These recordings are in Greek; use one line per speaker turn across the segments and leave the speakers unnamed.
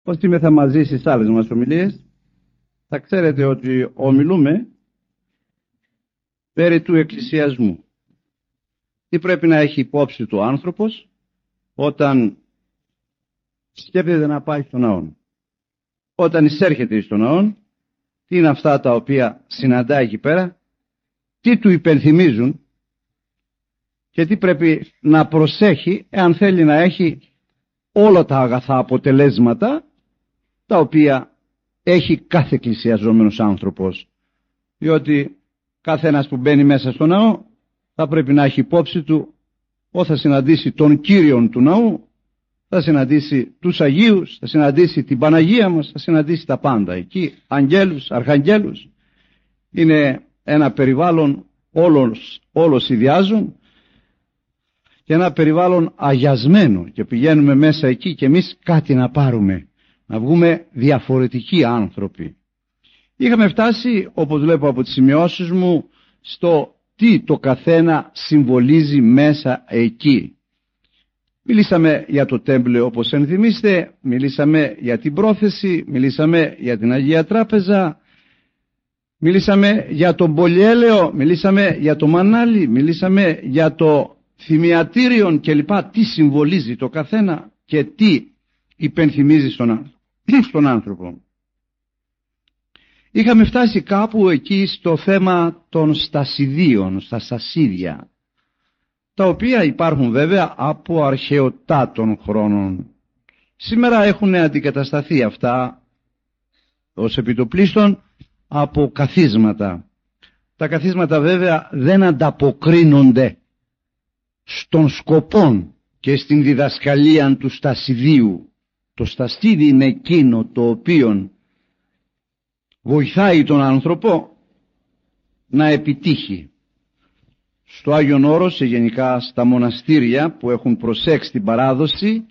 Όσοι είμαι μαζί στις άλλες μας ομιλίες, θα ξέρετε ότι ομιλούμε περί του εκκλησιασμού. Τι πρέπει να έχει υπόψη του άνθρωπος όταν σκέφτεται να πάει στον ναό. Όταν εισέρχεται στον ναό, τι είναι αυτά τα οποία συναντάει εκεί πέρα, τι του υπενθυμίζουν και τι πρέπει να προσέχει εάν θέλει να έχει όλα τα αγαθά αποτελέσματα τα οποία έχει κάθε εκκλησιαζόμενος άνθρωπος. Διότι κάθε ένας που μπαίνει μέσα στο ναό θα πρέπει να έχει υπόψη του ότι θα συναντήσει τον Κύριον του ναού, θα συναντήσει τους Αγίους, θα συναντήσει την Παναγία μας, θα συναντήσει τα πάντα εκεί, αγγέλους, αρχαγγέλους. Είναι ένα περιβάλλον όλος ιδιάζουν και ένα περιβάλλον αγιασμένο, και πηγαίνουμε μέσα εκεί και εμείς κάτι να πάρουμε, να βγούμε διαφορετικοί άνθρωποι. Είχαμε φτάσει, όπως βλέπω από τις σημειώσεις μου, στο τι το καθένα συμβολίζει μέσα εκεί. Μιλήσαμε για το τέμπλιο, όπως ενθυμίστε, μιλήσαμε για την πρόθεση, μιλήσαμε για την Αγία Τράπεζα, μιλήσαμε για τον πολυέλαιο, μιλήσαμε για το μανάλι, μιλήσαμε για το θυμιατήριον κλπ. Τι συμβολίζει το καθένα και τι υπενθυμίζει στον άνθρωπο. Είχαμε φτάσει κάπου εκεί στο θέμα των στασιδίων, στα στασίδια, τα οποία υπάρχουν βέβαια από αρχαιοτάτων χρόνων. Σήμερα έχουν αντικατασταθεί αυτά ως επιτοπλίστων από καθίσματα. Τα καθίσματα βέβαια δεν ανταποκρίνονται στον σκοπό και στην διδασκαλία του στασιδίου. Το στασίδι είναι εκείνο το οποίο βοηθάει τον άνθρωπο να επιτύχει. Στο Άγιον Όρος, σε γενικά στα μοναστήρια που έχουν προσέξει την παράδοση,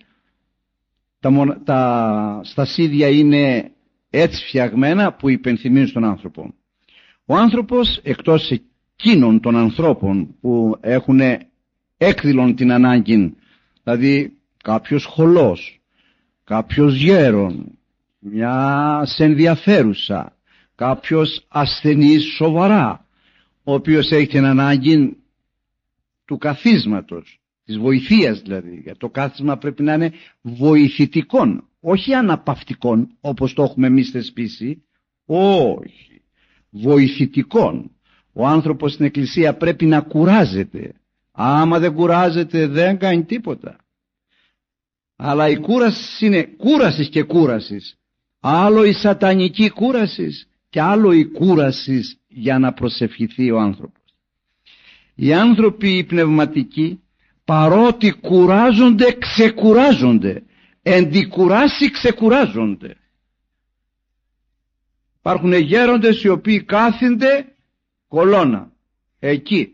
τα στασίδια είναι έτσι φτιαγμένα που υπενθυμίζουν στον άνθρωπο. Ο άνθρωπος, εκτός εκείνων των ανθρώπων που έχουν έκδηλον την ανάγκη, δηλαδή κάποιος χωλός, κάποιος γέρον, μια ενδιαφέρουσα, κάποιος ασθενής σοβαρά, ο οποίος έχει την ανάγκη του καθίσματος, της βοηθείας δηλαδή. Για το κάθισμα πρέπει να είναι βοηθητικόν, όχι αναπαυτικόν όπως το έχουμε εμείς θεσπίσει, όχι, βοηθητικόν. Ο άνθρωπος στην εκκλησία πρέπει να κουράζεται. Άμα δεν κουράζεται δεν κάνει τίποτα. Αλλά η κούραση είναι κούρασης και κούρασης. Άλλο η σατανική κούρασης και άλλο η κούρασης για να προσευχηθεί ο άνθρωπος. Οι άνθρωποι οι πνευματικοί, παρότι κουράζονται, ξεκουράζονται. Εν τη κουράση ξεκουράζονται. Υπάρχουν γέροντες οι οποίοι κάθονται κολώνα εκεί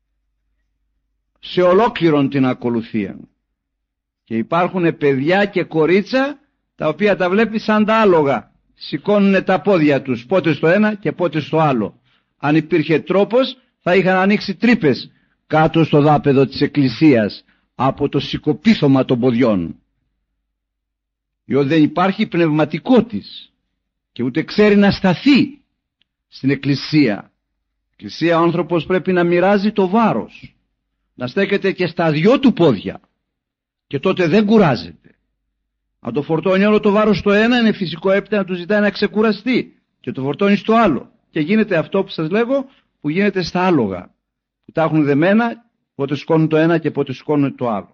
σε ολόκληρον την ακολουθία. Και υπάρχουν παιδιά και κορίτσα τα οποία τα βλέπει σαν τα άλογα. Σηκώνουν τα πόδια τους πότε στο ένα και πότε στο άλλο. Αν υπήρχε τρόπος θα είχαν ανοίξει τρύπες κάτω στο δάπεδο της εκκλησίας από το σηκωπίθωμα των ποδιών. Διότι δεν υπάρχει πνευματικό της και ούτε ξέρει να σταθεί στην εκκλησία. Στην εκκλησία ο άνθρωπος πρέπει να μοιράζει το βάρος, να στέκεται και στα δυο του πόδια και τότε δεν κουράζεται. Αν το φορτώνει όλο το βάρος στο ένα, είναι φυσικό έπειτα να του ζητάει να ξεκουραστεί και το φορτώνει στο άλλο. Και γίνεται αυτό που σας λέγω, που γίνεται στα άλογα, που τα έχουν δεμένα, πότε σηκώνουν το ένα και πότε σηκώνουν το άλλο.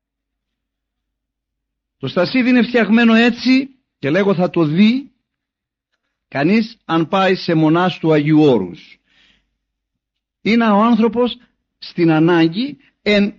Το στασίδι είναι φτιαγμένο έτσι και λέγω θα το δει κανείς αν πάει σε μονάς του Αγίου Όρους. Είναι ο άνθρωπος στην ανάγκη εν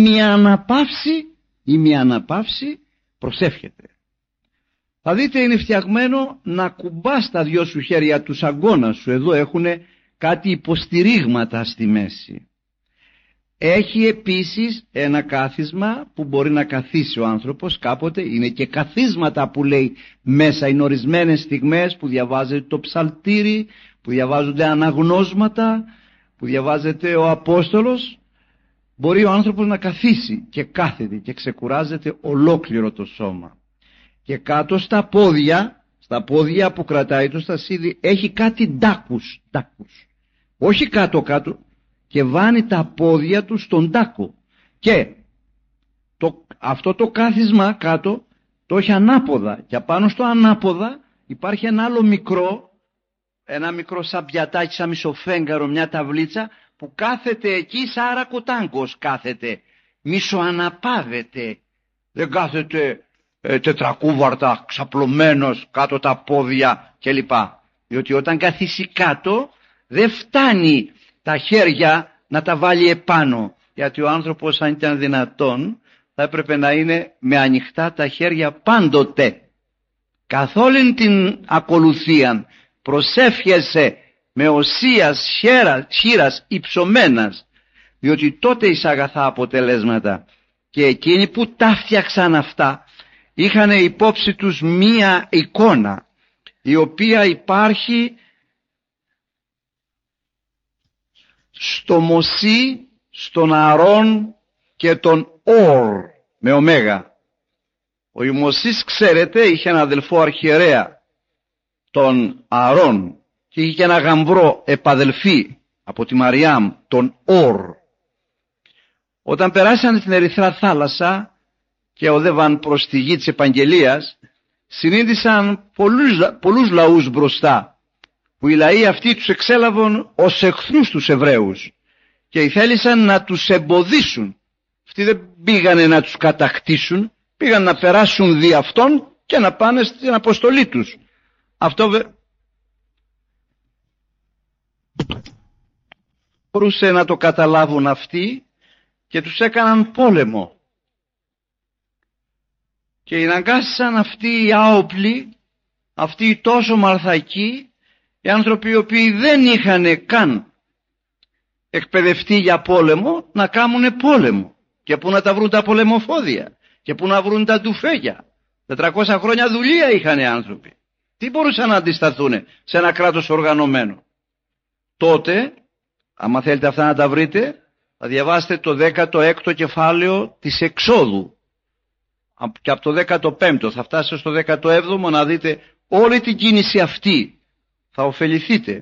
ημιαναπαύση προσεύχεται. Θα δείτε είναι φτιαγμένο να κουμπάς τα δυο σου χέρια τους αγκώνας σου. Εδώ έχουν κάτι υποστηρίγματα στη μέση. Έχει επίσης ένα κάθισμα που μπορεί να καθίσει ο άνθρωπος κάποτε. Είναι και καθίσματα που λέει μέσα. Είναι ορισμένες στιγμές που διαβάζεται το ψαλτήρι, που διαβάζονται αναγνώσματα, που διαβάζεται ο Απόστολος. Μπορεί ο άνθρωπος να καθίσει και κάθεται και ξεκουράζεται ολόκληρο το σώμα. Και κάτω στα πόδια που κρατάει το στασίδι έχει κάτι ντάκους. Όχι κάτω, και βάνει τα πόδια του στον τάκο. Και αυτό το κάθισμα κάτω το έχει ανάποδα, και απάνω στο ανάποδα υπάρχει ένα άλλο μικρό σαν πιατάκι, σαν μισοφέγγαρο, μια ταυλίτσα που κάθεται εκεί σαν ρακοτάγκος κάθεται, μισοαναπάβεται, δεν κάθεται τετρακούβαρτα ξαπλωμένος κάτω τα πόδια κλπ. Διότι όταν καθίσει κάτω δεν φτάνει τα χέρια να τα βάλει επάνω, γιατί ο άνθρωπος, αν ήταν δυνατόν, θα έπρεπε να είναι με ανοιχτά τα χέρια πάντοτε. Καθ' όλη την ακολουθία προσεύχεσαι με οσίας χείρας υψωμένας, διότι τότε εις αγαθά αποτελέσματα. Και εκείνοι που τα φτιάξαν αυτά είχαν υπόψη τους μία εικόνα, η οποία υπάρχει στο Μωσή, στον Ααρών και τον Ορ με ωμέγα. Ο Μωσής, ξέρετε, είχε ένα αδελφό αρχιερέα, τον Ααρών, και είχε και ένα γαμβρό επαδελφή από τη Μαριάμ, τον Ορ. Όταν περάσαν την Ερυθρά θάλασσα και οδεύαν προς τη γη της επαγγελίας, συνείδησαν πολλούς λαούς μπροστά, που οι λαοί αυτοί τους εξέλαβαν ως εχθρούς τους Εβραίους και θέλησαν να τους εμποδίσουν. Αυτοί δεν πήγανε να τους κατακτήσουν, πήγαν να περάσουν δι' αυτόν και να πάνε στην αποστολή τους. Αυτό μπορούσε να το καταλάβουν αυτοί και τους έκαναν πόλεμο. Και αναγκάσαν αυτοί οι άοπλοι, αυτοί οι τόσο μαρθακοί, οι άνθρωποι οι οποίοι δεν είχαν καν εκπαιδευτεί για πόλεμο, να κάνουν πόλεμο. Και πού να τα βρουν τα πολεμοφόδια, και πού να βρουν τα τουφέγια. 400 χρόνια δουλεία είχαν οι άνθρωποι. Τι μπορούσαν να αντισταθούν σε ένα κράτος οργανωμένο? Τότε, άμα θέλετε αυτά να τα βρείτε, θα διαβάσετε το 16ο κεφάλαιο της Εξόδου. Και από το 15ο θα φτάσετε στο 17ο να δείτε όλη την κίνηση αυτή. Θα ωφεληθείτε.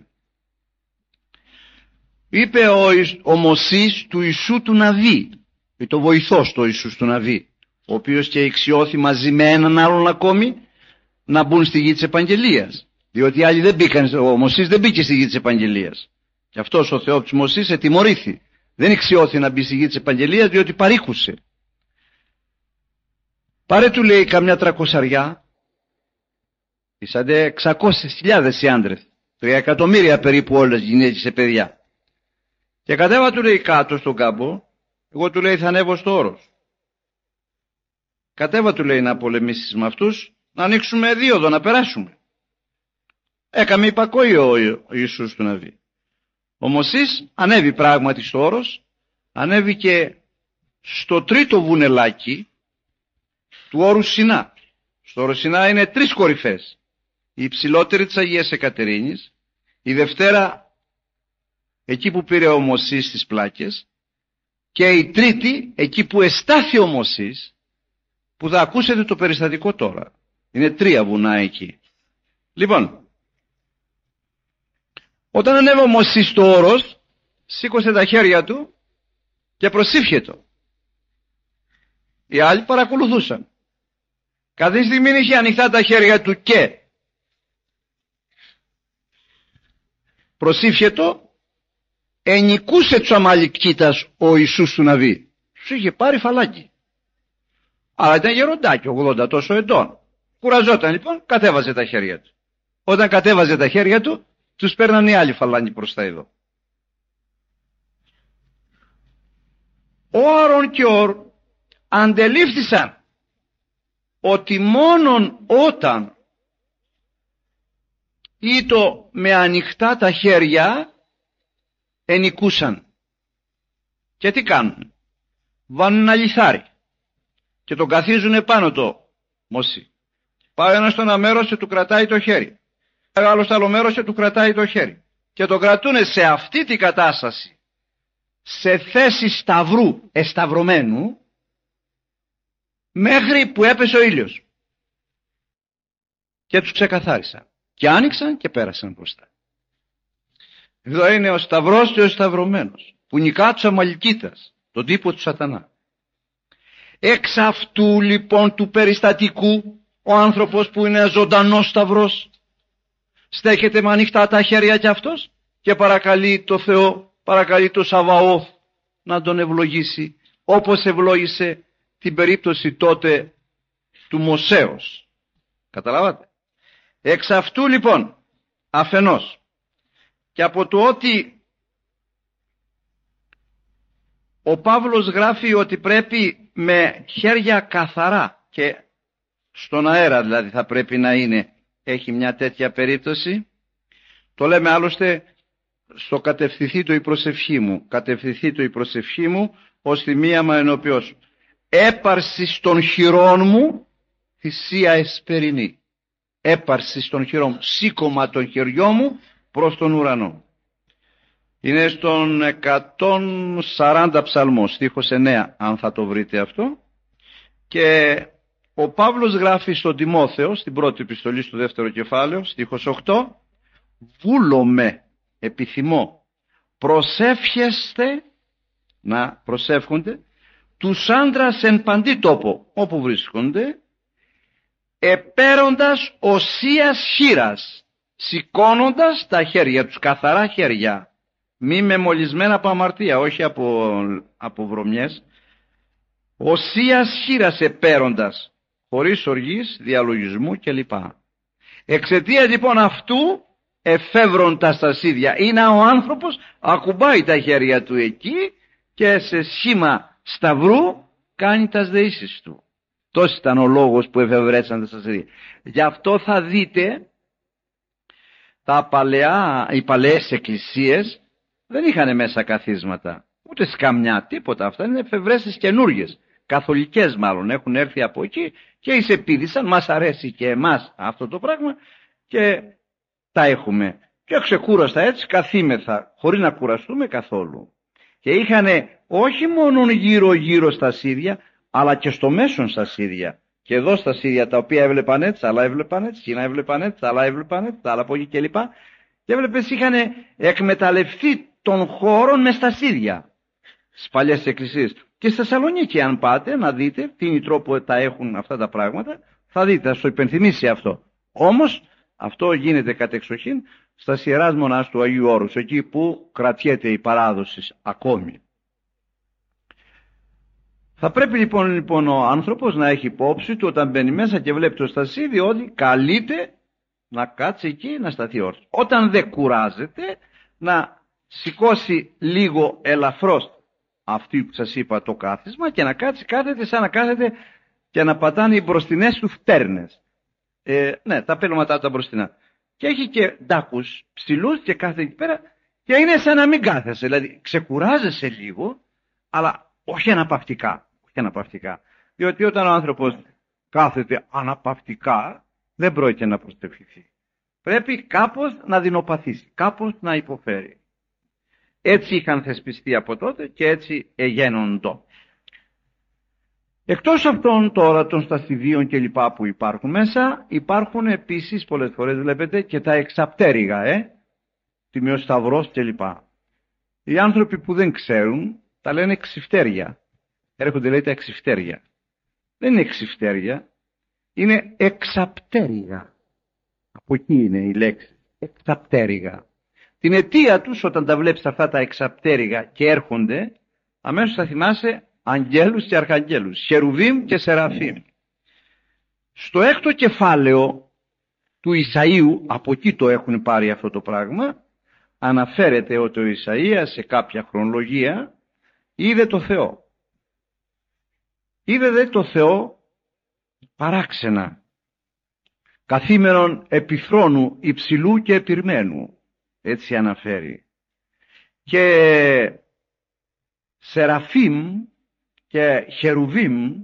Είπε ο Μωσής του Ιησού του Ναβί, ή το βοηθός του Ιησούς του Ναβί, ο οποίος και εξιώθη μαζί με έναν άλλον ακόμη να μπουν στη γη της επαγγελίας. Διότι οι άλλοι δεν μπήκαν, ο Μωσής δεν μπήκε στη γη της επαγγελίας. Και αυτός ο Θεός Μωσής ετιμωρήθη. Δεν εξιώθη να μπει στη γη της επαγγελίας, διότι παρήκουσε. Πάρε, του λέει, καμιά 300, είσαντε 600.000 οι άντρες, 3 εκατομμύρια περίπου όλες γυναίκες σε παιδιά. Και κατέβα, του λέει, κάτω στον κάμπο, εγώ, του λέει, θα ανέβω στο όρος. Κατέβα, του λέει, να πολεμήσεις με αυτούς, να ανοίξουμε δίωδο, να περάσουμε. Έκαμε υπακόη ο Ιησούς του Ναβί. Ο Μωσής ανέβη πράγματι στο όρος, ανέβηκε στο τρίτο βουνελάκι του όρου Σινά. Στο όρο Σινά είναι 3 κορυφές. Η υψηλότερη της Αγίας Εκατερίνης, η δευτέρα εκεί που πήρε ο Μωσής τις πλάκες, και η τρίτη εκεί που εστάθη ο Μωσής, που θα ακούσετε το περιστατικό τώρα. Είναι 3 βουνά εκεί. Λοιπόν, όταν ανέβη ο Μωσής στο όρος, σήκωσε τα χέρια του και προσήφιετο. Οι άλλοι παρακολουθούσαν. Κάθε στιγμή είχε ανοιχτά τα χέρια του και προσήφιετο, ενικούσε τους Αμαλικίτας ο Ιησούς του Ναβί. Τους είχε πάρει φαλάκι. Αλλά ήταν γεροντάκι, 80 τόσο ετών. Κουραζόταν λοιπόν, κατέβαζε τα χέρια του. Όταν κατέβαζε τα χέρια του, τους παίρναν οι άλλοι φαλάκι προς τα εδώ. Ο Άρων και ο αντελήφθησαν ότι μόνον όταν ήτο με ανοιχτά τα χέρια ενικούσαν. Και τι κάνουν? Βάνουν ένα λιθάρι και τον καθίζουν επάνω το Μωσή. Πάει ένας στο ένα μέρος και του κρατάει το χέρι. Πάει άλλο στο άλλο μέρος και του κρατάει το χέρι. Και τον κρατούν σε αυτή την κατάσταση, σε θέση σταυρού εσταυρωμένου, μέχρι που έπεσε ο ήλιος. και τους ξεκαθάρισαν και άνοιξαν και πέρασαν μπροστά. Εδώ είναι ο Σταυρός και ο Σταυρωμένος που νικά τους Αμαλικίτας, τον τύπο του Σατανά. Εξ αυτού λοιπόν του περιστατικού ο άνθρωπος που είναι ζωντανός Σταυρός στέκεται με ανοιχτά τα χέρια κι αυτός και παρακαλεί το Θεό, παρακαλεί το Σαβαώθ να τον ευλογήσει, όπως ευλόγησε την περίπτωση τότε του Μωσέως. Καταλάβατε? Εξ αυτού λοιπόν αφενός και από το ότι ο Παύλος γράφει ότι πρέπει με χέρια καθαρά και στον αέρα δηλαδή θα πρέπει να είναι, έχει μια τέτοια περίπτωση. Το λέμε άλλωστε στο κατευθυνθήτω η προσευχή μου, κατευθυνθήτω η προσευχή μου ως θυμίαμα ενώπιό σου. Έπαρση των χειρών μου θυσία εσπερινή. Έπαρση των χειρών μου, σήκωμα των χεριών μου προς τον ουρανό. Είναι στον 140 ψαλμό, στίχος 9, αν θα το βρείτε αυτό. Και ο Παύλος γράφει στον Τιμόθεο, στην πρώτη επιστολή στο δεύτερο κεφάλαιο, στίχος 8, βούλομαι, επιθυμώ, προσεύχεστε, να προσεύχονται, τους άντρας εν παντή τόπο, όπου βρίσκονται, επέροντας οσίας χείρας, σηκώνοντας τα χέρια τους, καθαρά χέρια, μη με μολυσμένα από αμαρτία, όχι από βρωμιές, οσίας χείρας επέροντας, χωρίς οργής, διαλογισμού κλπ. Εξαιτία λοιπόν αυτού εφεύρουν τα στασίδια. Είναι ο άνθρωπος ακουμπάει τα χέρια του εκεί και σε σχήμα σταυρού κάνει τα δεήσεις του. Τός ήταν ο λόγος που εφευρέσαν τα στασίδια. Γι' αυτό θα δείτε οι παλαιές εκκλησίες δεν είχαν μέσα καθίσματα, ούτε σκαμιά, τίποτα. Αυτά είναι εφευρέσεις καινούργιες, καθολικές μάλλον, έχουν έρθει από εκεί και εισεπίδησαν, μας αρέσει και εμάς αυτό το πράγμα και τα έχουμε. Και ξεκούραστα έτσι καθήμεθα, χωρίς να κουραστούμε καθόλου. Και είχαν όχι μόνο γύρω στα σίδια, αλλά και στο μέσον στα σίδια. Και εδώ στα σίδια τα οποία έβλεπαν έτσι, άλλα έβλεπαν έτσι, εκείνα έβλεπαν έτσι, άλλα έβλεπαν έτσι, άλλα από εκεί κλπ. Και έβλεπες είχαν εκμεταλλευτεί των χώρων με στα σίδια στις παλιές εκκλησίες. Και στη Θεσσαλονίκη αν πάτε να δείτε τι τρόπο τα έχουν αυτά τα πράγματα, θα δείτε, θα σου υπενθυμίσει αυτό. Όμως αυτό γίνεται κατεξοχήν στα Ιεράς Μονάς του Αγίου Όρους, εκεί που κρατιέται η παράδοση ακόμη. Θα πρέπει λοιπόν ο άνθρωπος να έχει υπόψη του όταν μπαίνει μέσα και βλέπει το στασίδι ότι καλείται να κάτσει εκεί να σταθεί όρθιος. Όταν δεν κουράζεται να σηκώσει λίγο ελαφρώς αυτή που σας είπα το κάθισμα και να κάτσει, κάθεται σαν να κάθεται και να πατάνε οι μπροστινές του φτέρνες. Ναι, τα πέλωματά τα μπροστινά. Και έχει και ντάκους ψηλούς και κάθεται εκεί πέρα και είναι σαν να μην κάθεσαι. Δηλαδή ξεκουράζεσαι λίγο, αλλά όχι αναπαυτικά. Όχι αναπαυτικά. Διότι όταν ο άνθρωπος κάθεται αναπαυτικά, δεν πρόκειται να προστευχηθεί. Πρέπει κάπως να δεινοπαθήσει, κάπως να υποφέρει. Έτσι είχαν θεσπιστεί από τότε και έτσι εγένοντο. Εκτός αυτών τώρα των στασιδίων και λοιπά που υπάρχουν μέσα, υπάρχουν επίσης πολλές φορές βλέπετε και τα εξαπτέρυγα, τιμιός σταυρός και λοιπά. Οι άνθρωποι που δεν ξέρουν τα λένε εξιφτέρια. Έρχονται λέει τα εξιφτέρια. Δεν είναι εξιφτέρια, είναι εξαπτέρυγα. Από εκεί είναι η λέξη, εξαπτέρυγα. Την αιτία τους όταν τα βλέπεις αυτά τα εξαπτέρυγα και έρχονται, αμέσως θα θυμάσαι αγγέλους και αρχαγγέλους, Χερουβίμ και Σεραφίμ. Στο έκτο κεφάλαιο του Ισαΐου, από εκεί το έχουν πάρει αυτό το πράγμα, αναφέρεται ότι ο Ισαΐας σε κάποια χρονολογία είδε το Θεό. Είδε δε το Θεό παράξενα, καθήμενον επί θρόνου υψηλού και επιρμένου, έτσι αναφέρει. Και Σεραφίμ και Χερουβίμ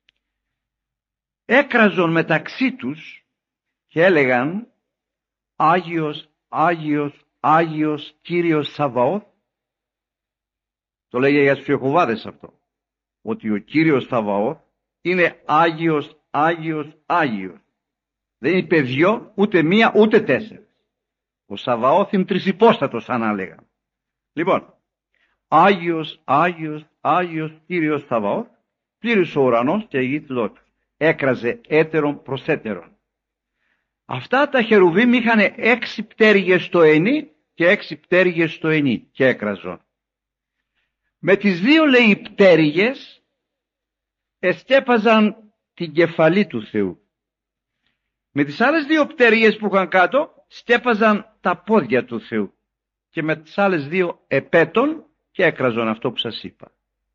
έκραζον μεταξύ τους και έλεγαν Άγιος, Άγιος, Άγιος Κύριος Σαβαώθ. Το λέγε για τους Ιεχωβάδες αυτό, ότι ο Κύριος Σαβαώθ είναι Άγιος, Άγιος, Άγιος. Δεν είπε 2, ούτε 1, ούτε 4. Ο Σαβαώθ είναι τρισυπόστατος, σαν να λέγαμε. Λοιπόν, Άγιος, Άγιος, Άγιος Κύριος Σαβαώθ, πλήρης ο ουρανός και η γη της δόξης. Έκραζε έτερον προς έτερον. Αυτά τα χερουβίμ είχαν 6 πτέρυγες στο ενί και 6 πτέρυγες στο ενί και έκραζον. Με τις 2, λέει, πτέρυγες εσκέπαζαν την κεφαλή του Θεού. Με τις άλλες 2 πτέρυγες που είχαν κάτω σκέπαζαν τα πόδια του Θεού. Και με τις άλλες 2 επέτων και έκραζον αυτό που σας είπα.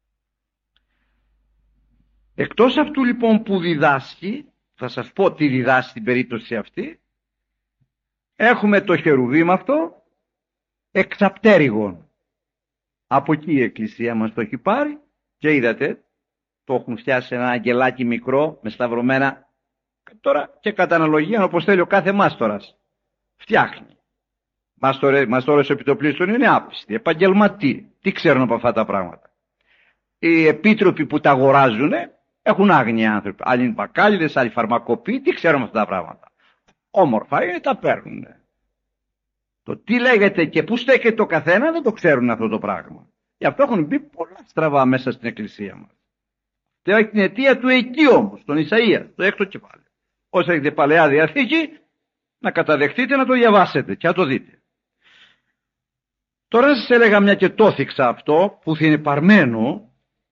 Εκτός αυτού λοιπόν που διδάσκει, θα σας πω τι διδάσκει στην περίπτωση αυτή, έχουμε το χερουβίμ αυτό εξαπτέρυγον. Από εκεί η Εκκλησία μας το έχει πάρει και είδατε, το έχουν φτιάσει ένα αγγελάκι μικρό με σταυρωμένα τώρα και κατά αναλογία, όπως θέλει ο κάθε μάστορας. Φτιάχνει. Μαστόρες επιτοπλίστων είναι άπιστοι, επαγγελματοί. Τι ξέρουν από αυτά τα πράγματα. Οι επίτροποι που τα αγοράζουν έχουν άγνοια άνθρωποι. Άλλοι είναι μπακάλιδες, άλλοι φαρμακοποιοί, τι ξέρουν αυτά τα πράγματα. Όμορφα είναι, τα παίρνουν. Το τι λέγεται και πού στέκεται το καθένα δεν το ξέρουν αυτό το πράγμα. Γι' αυτό έχουν μπει πολλά στραβά μέσα στην Εκκλησία μας. Και έχει την αιτία του εκεί όμως, τον Ισαΐα, το 6ο κεφάλαιο. Όσοι έχετε Παλαιά Διαθήκη, να καταδεχτείτε να το διαβάσετε και να το δείτε. Τώρα σας έλεγα, μια και το θίξα αυτό που θα είναι παρμένο,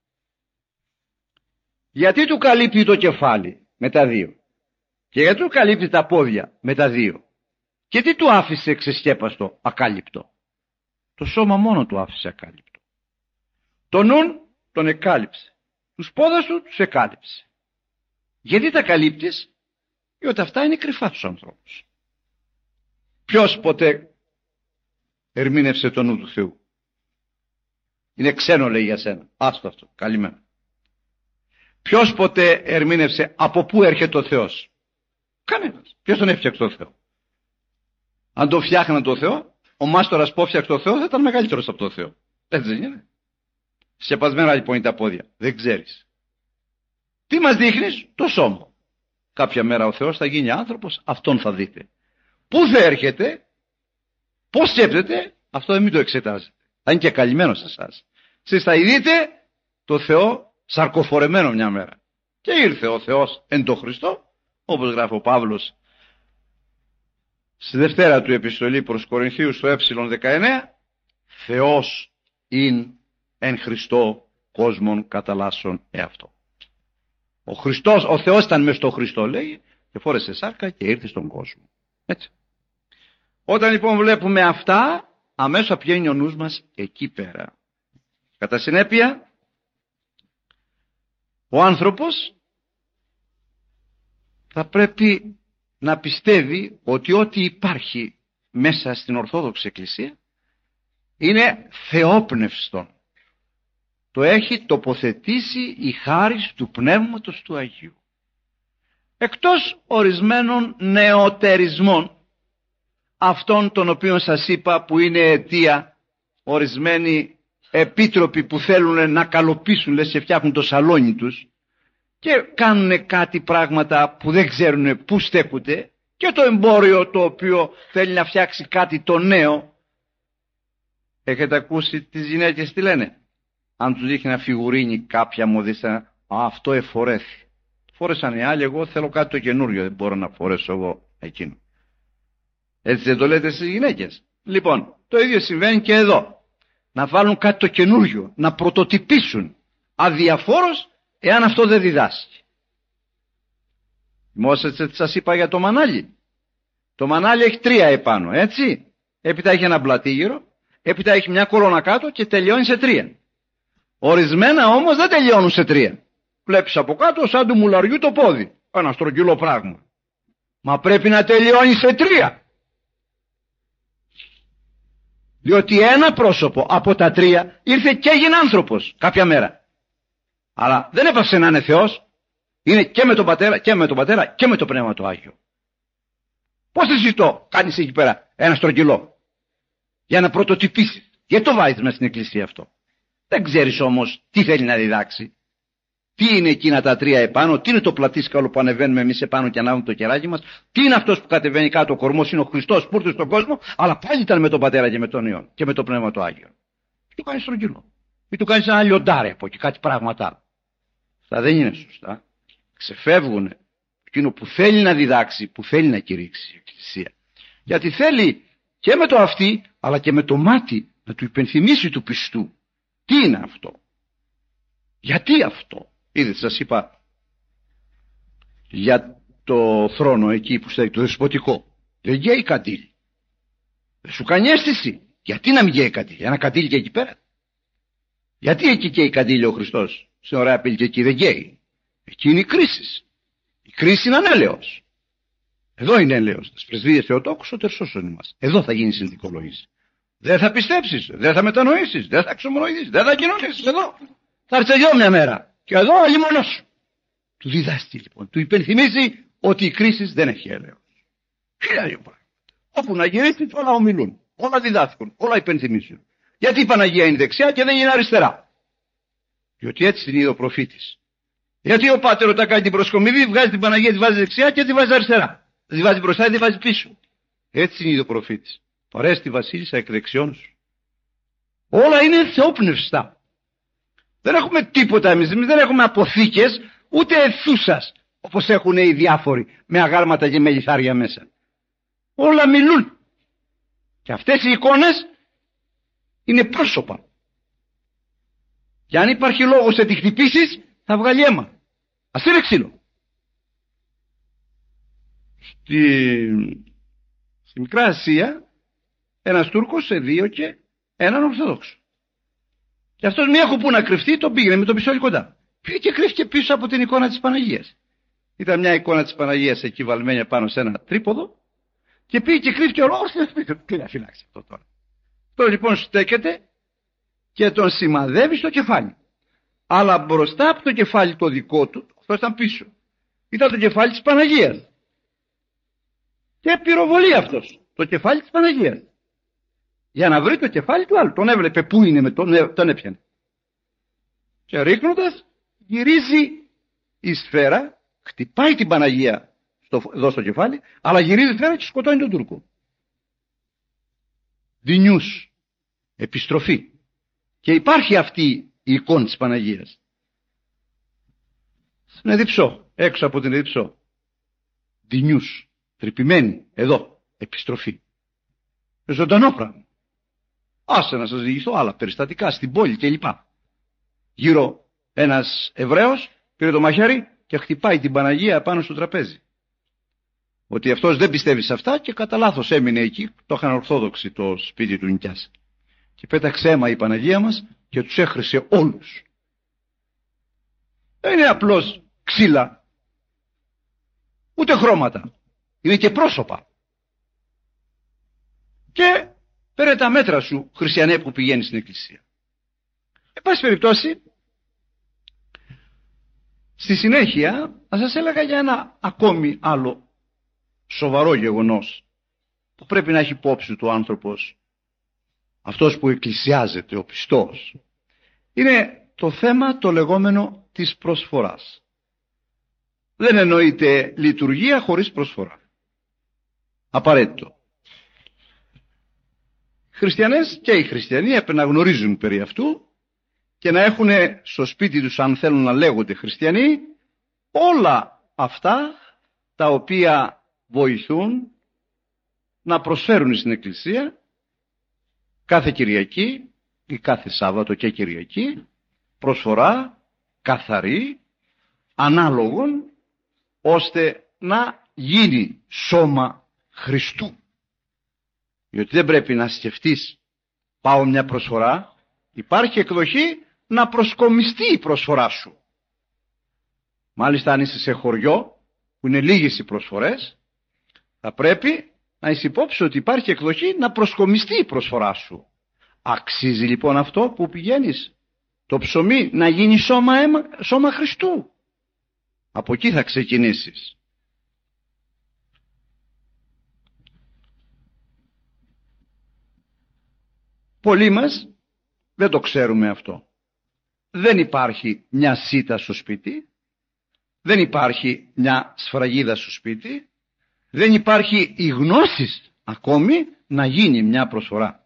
γιατί του καλύπτει το κεφάλι με τα 2 και γιατί του καλύπτει τα πόδια με τα 2 και τι του άφησε ξεσκέπαστο, ακάλυπτο. Το σώμα μόνο του άφησε ακάλυπτο. Το νουν τον εκάλυψε, τους πόδας του τους εκάλυψε. Γιατί τα καλύπτεις? Διότι αυτά είναι κρυφά στους ανθρώπους. Ποιος ποτέ ερμήνευσε το νου του Θεού? Είναι ξένο, λέει, για σένα. Άστο αυτό, καλημέρα. Ποιος ποτέ ερμήνευσε από πού έρχεται ο Θεός? Κανένας. Ποιος τον έφτιαξε το Θεό? Αν το φτιάχναν το Θεό, ο μάστορας που έφτιαξε το Θεό θα ήταν μεγαλύτερος από το Θεό. Έτσι δεν είναι? Σκεπασμένα λοιπόν είναι τα πόδια. Δεν ξέρεις. Τι μας δείχνεις? Το σώμα. Κάποια μέρα ο Θεός θα γίνει άνθρωπος, αυτόν θα δείτε. Πού θα έρχεται, πώς σκέπτεται, αυτό δεν μην το εξετάζετε. Θα είναι και καλυμμένο σε εσάς. Εσείς θα δείτε το Θεό σαρκοφορεμένο μια μέρα. Και ήρθε ο Θεός εν το Χριστό, όπως γράφει ο Παύλος στη δευτέρα του επιστολή προς Κορινθίους στο ε19, Θεός ειν εν Χριστώ κόσμον καταλάσσον εαυτό. Ο Θεός ήταν μες στο Χριστό, λέει, και φόρεσε σάρκα και ήρθε στον κόσμο. Έτσι. Όταν λοιπόν βλέπουμε αυτά, αμέσως πηγαίνει ο νους μας εκεί πέρα. Κατά συνέπεια, ο άνθρωπος θα πρέπει να πιστεύει ότι ό,τι υπάρχει μέσα στην Ορθόδοξη Εκκλησία είναι θεόπνευστον. Το έχει τοποθετήσει η χάρις του Πνεύματος του Αγίου. Εκτός ορισμένων νεωτερισμών, αυτών των οποίων σας είπα που είναι αιτία ορισμένοι επίτροποι που θέλουν να καλοπίσουν, λες, και φτιάχνουν το σαλόνι τους και κάνουν κάτι πράγματα που δεν ξέρουν πού στέκονται, και το εμπόριο το οποίο θέλει να φτιάξει κάτι το νέο. Έχετε ακούσει τις γυναίκες τι λένε? Αν τους δείχνει ένα φιγουρίνι κάποια μοδίστα, αυτό εφορέθη. Φόρεσαν οι άλλοι, εγώ θέλω κάτι το καινούριο, δεν μπορώ να φορέσω εγώ εκείνο. Έτσι δεν το λέτε στις γυναίκες? Λοιπόν, το ίδιο συμβαίνει και εδώ. Να βάλουν κάτι το καινούριο, να πρωτοτυπήσουν, αδιαφόρος εάν αυτό δεν διδάσκει. Μόσες σας είπα για το μανάλι. Το μανάλι έχει 3 επάνω, έτσι. Έπειτα έχει ένα πλατήγυρο, έπειτα έχει μια κολόνα κάτω και τελειώνει σε 3. Ορισμένα όμως δεν τελειώνουν σε 3. Βλέπεις από κάτω σαν του μουλαριού το πόδι. Ένα στρογγυλό πράγμα. Μα πρέπει να τελειώνει σε 3. Διότι ένα πρόσωπο από τα 3 ήρθε και έγινε άνθρωπος κάποια μέρα. Αλλά δεν έπαψε να είναι Θεός. Είναι και με τον Πατέρα και με τον Πατέρα και με το Πνεύμα το Άγιο. Πώς εσύ το κάνεις εκεί πέρα ένα στρογγυλό? Για να πρωτοτυπήσεις. Γιατί το βάζεις μέσα στην Εκκλησία αυτό? Δεν ξέρεις όμως τι θέλει να διδάξει. Τι είναι εκείνα τα τρία επάνω, τι είναι το πλατήσκαλο που ανεβαίνουμε εμείς επάνω και ανάβουμε το κεράκι μας, τι είναι αυτός που κατεβαίνει κάτω, ο κορμός είναι ο Χριστός που ήρθε στον κόσμο, αλλά πάλι ήταν με τον Πατέρα και με τον Υιόν και με το Πνεύμα το Άγιο. Μην του κάνεις στρογγυλό. Μην του κάνεις ένα λιοντάρι από εκεί, κάτι πράγματα. Αυτά δεν είναι σωστά. Ξεφεύγουν εκείνο που θέλει να διδάξει, που θέλει να κηρύξει η Εκκλησία. Γιατί θέλει και με το αυτί, αλλά και με το μάτι να του υπενθυμίσει του πιστού. Τι είναι αυτό? Γιατί αυτό? Είδε, σας είπα για το θρόνο εκεί που στέκει, το δεσποτικό. Δεν γέει καντήλι. Δεν σου κάνει αίσθηση. Γιατί να μην γέει καντήλι? Ένα καντήλι και εκεί πέρα. Γιατί εκεί καίει καντήλι ο Χριστός στην ωραία πύλη και εκεί δεν καίει? Εκεί είναι η κρίση. Η κρίση είναι ανέλεος. Εδώ είναι έλεος. Στις πρεσβείες Θεοτόκους ο τερσόσον είμαστε. Εδώ θα γίνει συνθηκολόγηση. Δεν θα πιστέψεις, δεν θα μετανοήσεις, δεν θα εξομολογηθείς, δεν θα κοινωνήσεις. Εδώ θα έρθει εδώ μια μέρα. Και εδώ όλοι μόνος σου. Του διδάσκει λοιπόν. Του υπενθυμίζει ότι η κρίση δεν έχει έλεος. Χιλιάδιο πράγματα. Όπου να γυρίσεις όλα ομιλούν. Όλα διδάσκουν. Όλα υπενθυμίζουν. Γιατί η Παναγία είναι δεξιά και δεν είναι αριστερά? Διότι έτσι την είδε ο προφήτης. Γιατί ο Πάτερ όταν κάνει την προσκομιδή βγάζει την Παναγία, τη βάζει δεξιά και τη βάζει αριστερά. Δεν τη βάζει μπροστά, τη βάζει πίσω. Έτσι την είδε ο προφήτης. Παρέστη τη βασίλισσα εκ δεξιών σου. Όλα είναι θεόπνευστα. Δεν έχουμε τίποτα εμείς δεν έχουμε αποθήκες ούτε αιθούσας όπως έχουν οι διάφοροι με αγάλματα και με λιθάρια μέσα. Όλα μιλούν. Και αυτές οι εικόνες είναι πρόσωπα. Και αν υπάρχει λόγος να τη χτυπήσεις θα βγάλει αίμα. Ας είναι ξύλο. Στη Μικρά Ασία ένας Τούρκος εδίωκε έναν Ορθόδοξο. Και αυτός μη έχω που να κρυφτεί, τον πήγαινε με το πιστόλι κοντά. Πήγε και κρύφτηκε πίσω από την εικόνα της Παναγίας. Ήταν μια εικόνα της Παναγίας εκεί βαλμένη πάνω σε ένα τρίποδο και πήγε και κρύφτηκε ολόκληρο στο σπίτι του. Τι να φυλάξει αυτό τώρα? Αυτό λοιπόν στέκεται και τον σημαδεύει στο κεφάλι. Αλλά μπροστά από το κεφάλι το δικό του, αυτό ήταν πίσω. Ήταν το κεφάλι της Παναγίας. Και πυροβολεί αυτός το κεφάλι της Παναγίας. Για να βρει το κεφάλι του άλλου. Τον έβλεπε πού είναι, τον έπιανε. Και ρίχνοντας γυρίζει η σφαίρα, χτυπάει την Παναγία εδώ στο κεφάλι, αλλά γυρίζει η σφαίρα και σκοτώνει τον Τούρκο. Δεινιούς. Επιστροφή. Και υπάρχει αυτή η εικόνα της Παναγίας. Στην Εδιψό, έξω από την Εδιψό. Δεινιούς. Τρυπημένη. Εδώ. Επιστροφή. Ζωντανό πράγμα. Άσε να σας διηγηθώ άλλα περιστατικά στην πόλη κλπ. Γύρω ένας Εβραίος πήρε το μαχαίρι και χτυπάει την Παναγία πάνω στο τραπέζι. Ότι αυτός δεν πιστεύει σε αυτά και κατά λάθος έμεινε εκεί, το είχαν Ορθόδοξοι το σπίτι του νοικιάσει. Και πέταξε αίμα η Παναγία μας και τους έχρισε όλους. Δεν είναι απλώς ξύλα, ούτε χρώματα, είναι και πρόσωπα. Και πέρε τα μέτρα σου, χριστιανέ που πηγαίνει στην εκκλησία. Εν πάση περιπτώσει, στη συνέχεια θα σας έλεγα για ένα ακόμη άλλο σοβαρό γεγονός που πρέπει να έχει υπόψη του ο άνθρωπος, αυτός που εκκλησιάζεται, ο πιστός. Είναι το θέμα το λεγόμενο της προσφοράς. Δεν εννοείται λειτουργία χωρίς προσφορά. Απαραίτητο. Χριστιανές και οι χριστιανοί έπρεπε να γνωρίζουν περί αυτού και να έχουν στο σπίτι τους, αν θέλουν να λέγονται χριστιανοί, όλα αυτά τα οποία βοηθούν να προσφέρουν στην Εκκλησία κάθε Κυριακή ή κάθε Σάββατο και Κυριακή προσφορά καθαρή, ανάλογον, ώστε να γίνει σώμα Χριστού. Διότι δεν πρέπει να σκεφτείς πάω μια προσφορά, υπάρχει εκδοχή να προσκομιστεί η προσφορά σου. Μάλιστα αν είσαι σε χωριό που είναι λίγες οι προσφορές, θα πρέπει να είσαι υπόψη ότι υπάρχει εκδοχή να προσκομιστεί η προσφορά σου. Αξίζει λοιπόν αυτό που πηγαίνεις, το ψωμί να γίνει σώμα Χριστού. Από εκεί θα ξεκινήσεις. Πολλοί μας δεν το ξέρουμε αυτό. δεν υπάρχει μια σίτα στο σπίτι, δεν υπάρχει μια σφραγίδα στο σπίτι, δεν υπάρχει η γνώση ακόμη να γίνει μια προσφορά.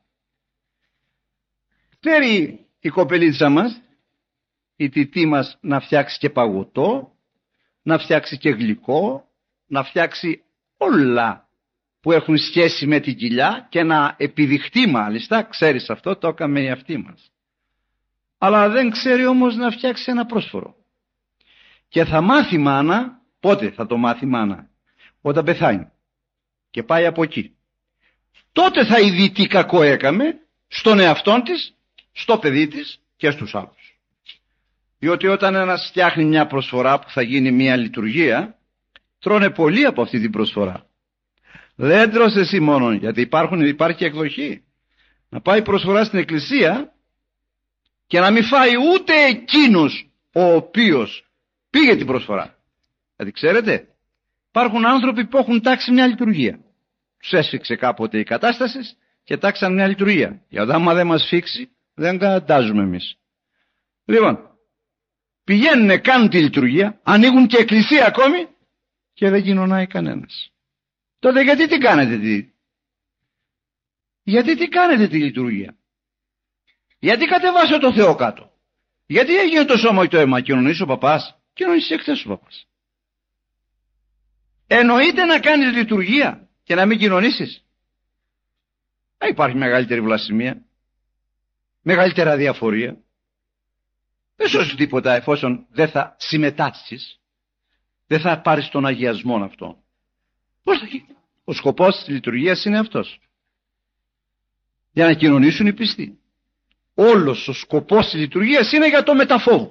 Θέλει η κοπελίτσα μας, η τητή μας, να φτιάξει και παγωτό, να φτιάξει και γλυκό, να φτιάξει όλα που έχουν σχέση με την κοιλιά και να επιδειχτεί μάλιστα, ξέρεις αυτό, το έκαμε η αυτή μας. Αλλά δεν ξέρει όμως να φτιάξει ένα πρόσφορο. Και θα μάθει μάνα, πότε θα το μάθει μάνα? Όταν πεθάνει και πάει από εκεί. Τότε θα ειδεί τι κακό έκαμε στον εαυτόν της, στο παιδί της και στους άλλους. Διότι όταν ένας φτιάχνει μια προσφορά που θα γίνει μια λειτουργία, τρώνε πολύ από αυτή την προσφορά. Δεν τρως εσύ μόνο, γιατί υπάρχει εκδοχή. Να πάει προσφορά στην εκκλησία και να μην φάει ούτε εκείνος ο οποίος πήγε την προσφορά. Δηλαδή ξέρετε, υπάρχουν άνθρωποι που έχουν τάξει μια λειτουργία. Τους έσφιξε κάποτε η κατάσταση και τάξαν μια λειτουργία. Γιατί άμα δεν μας φίξει, δεν κατάζουμε εμείς. Λοιπόν, πηγαίνουν, κάνουν τη λειτουργία, ανοίγουν και εκκλησία ακόμη και δεν κοινωνάει κανένας. Τότε γιατί τι κάνετε Γιατί τι κάνετε τη λειτουργία? Γιατί κατεβάσω το Θεό κάτω? Γιατί έγινε το σώμα και το αίμα? Κοινωνείς ο παπάς? Κοινωνείς εχθές ο παπάς. Εννοείται να κάνεις λειτουργία και να μην κοινωνήσεις? Δεν υπάρχει μεγαλύτερη βλασιμία, μεγαλύτερα διαφορία. Δεν σώσει τίποτα εφόσον δεν θα συμμετάσχεις, δεν θα πάρεις τον αγιασμό αυτό. Πώς θα γίνει? Ο σκοπός της λειτουργίας είναι αυτός. Για να κοινωνήσουν οι πιστοί. Όλος ο σκοπός της λειτουργίας είναι για το μεταφόβου.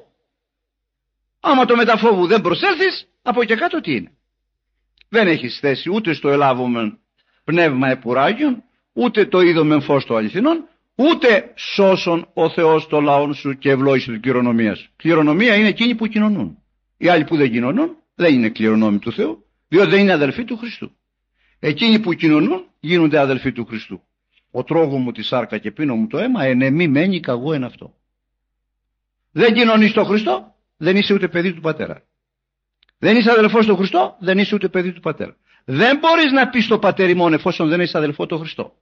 Άμα το μεταφόβου δεν προσέλθεις, από εκεί κάτω τι είναι? Δεν έχεις θέση ούτε στο ελάβομεν πνεύμα επουράγιον, ούτε το είδομεν φως το αληθινόν, ούτε σώσον ο Θεός το λαόν σου και ευλόγησε την κληρονομία σου. Κληρονομία είναι εκείνοι που κοινωνούν. Οι άλλοι που δεν κοινωνούν δεν είναι κληρονόμοι του Θεού, διότι δεν είναι αδελφοί του Χριστού. Εκείνοι που κοινωνούν γίνονται αδελφοί του Χριστού. Ο τρώγω μου τη σάρκα και πίνω μου το αίμα, μη μένει καγώ εν αυτό. Δεν κοινωνείς τον Χριστό, δεν είσαι ούτε παιδί του Πατέρα. Δεν είσαι αδελφός του Χριστό, δεν είσαι ούτε παιδί του Πατέρα. Δεν μπορείς να πεις στο πατέρι μόνο εφόσον δεν είσαι αδελφό του Χριστό.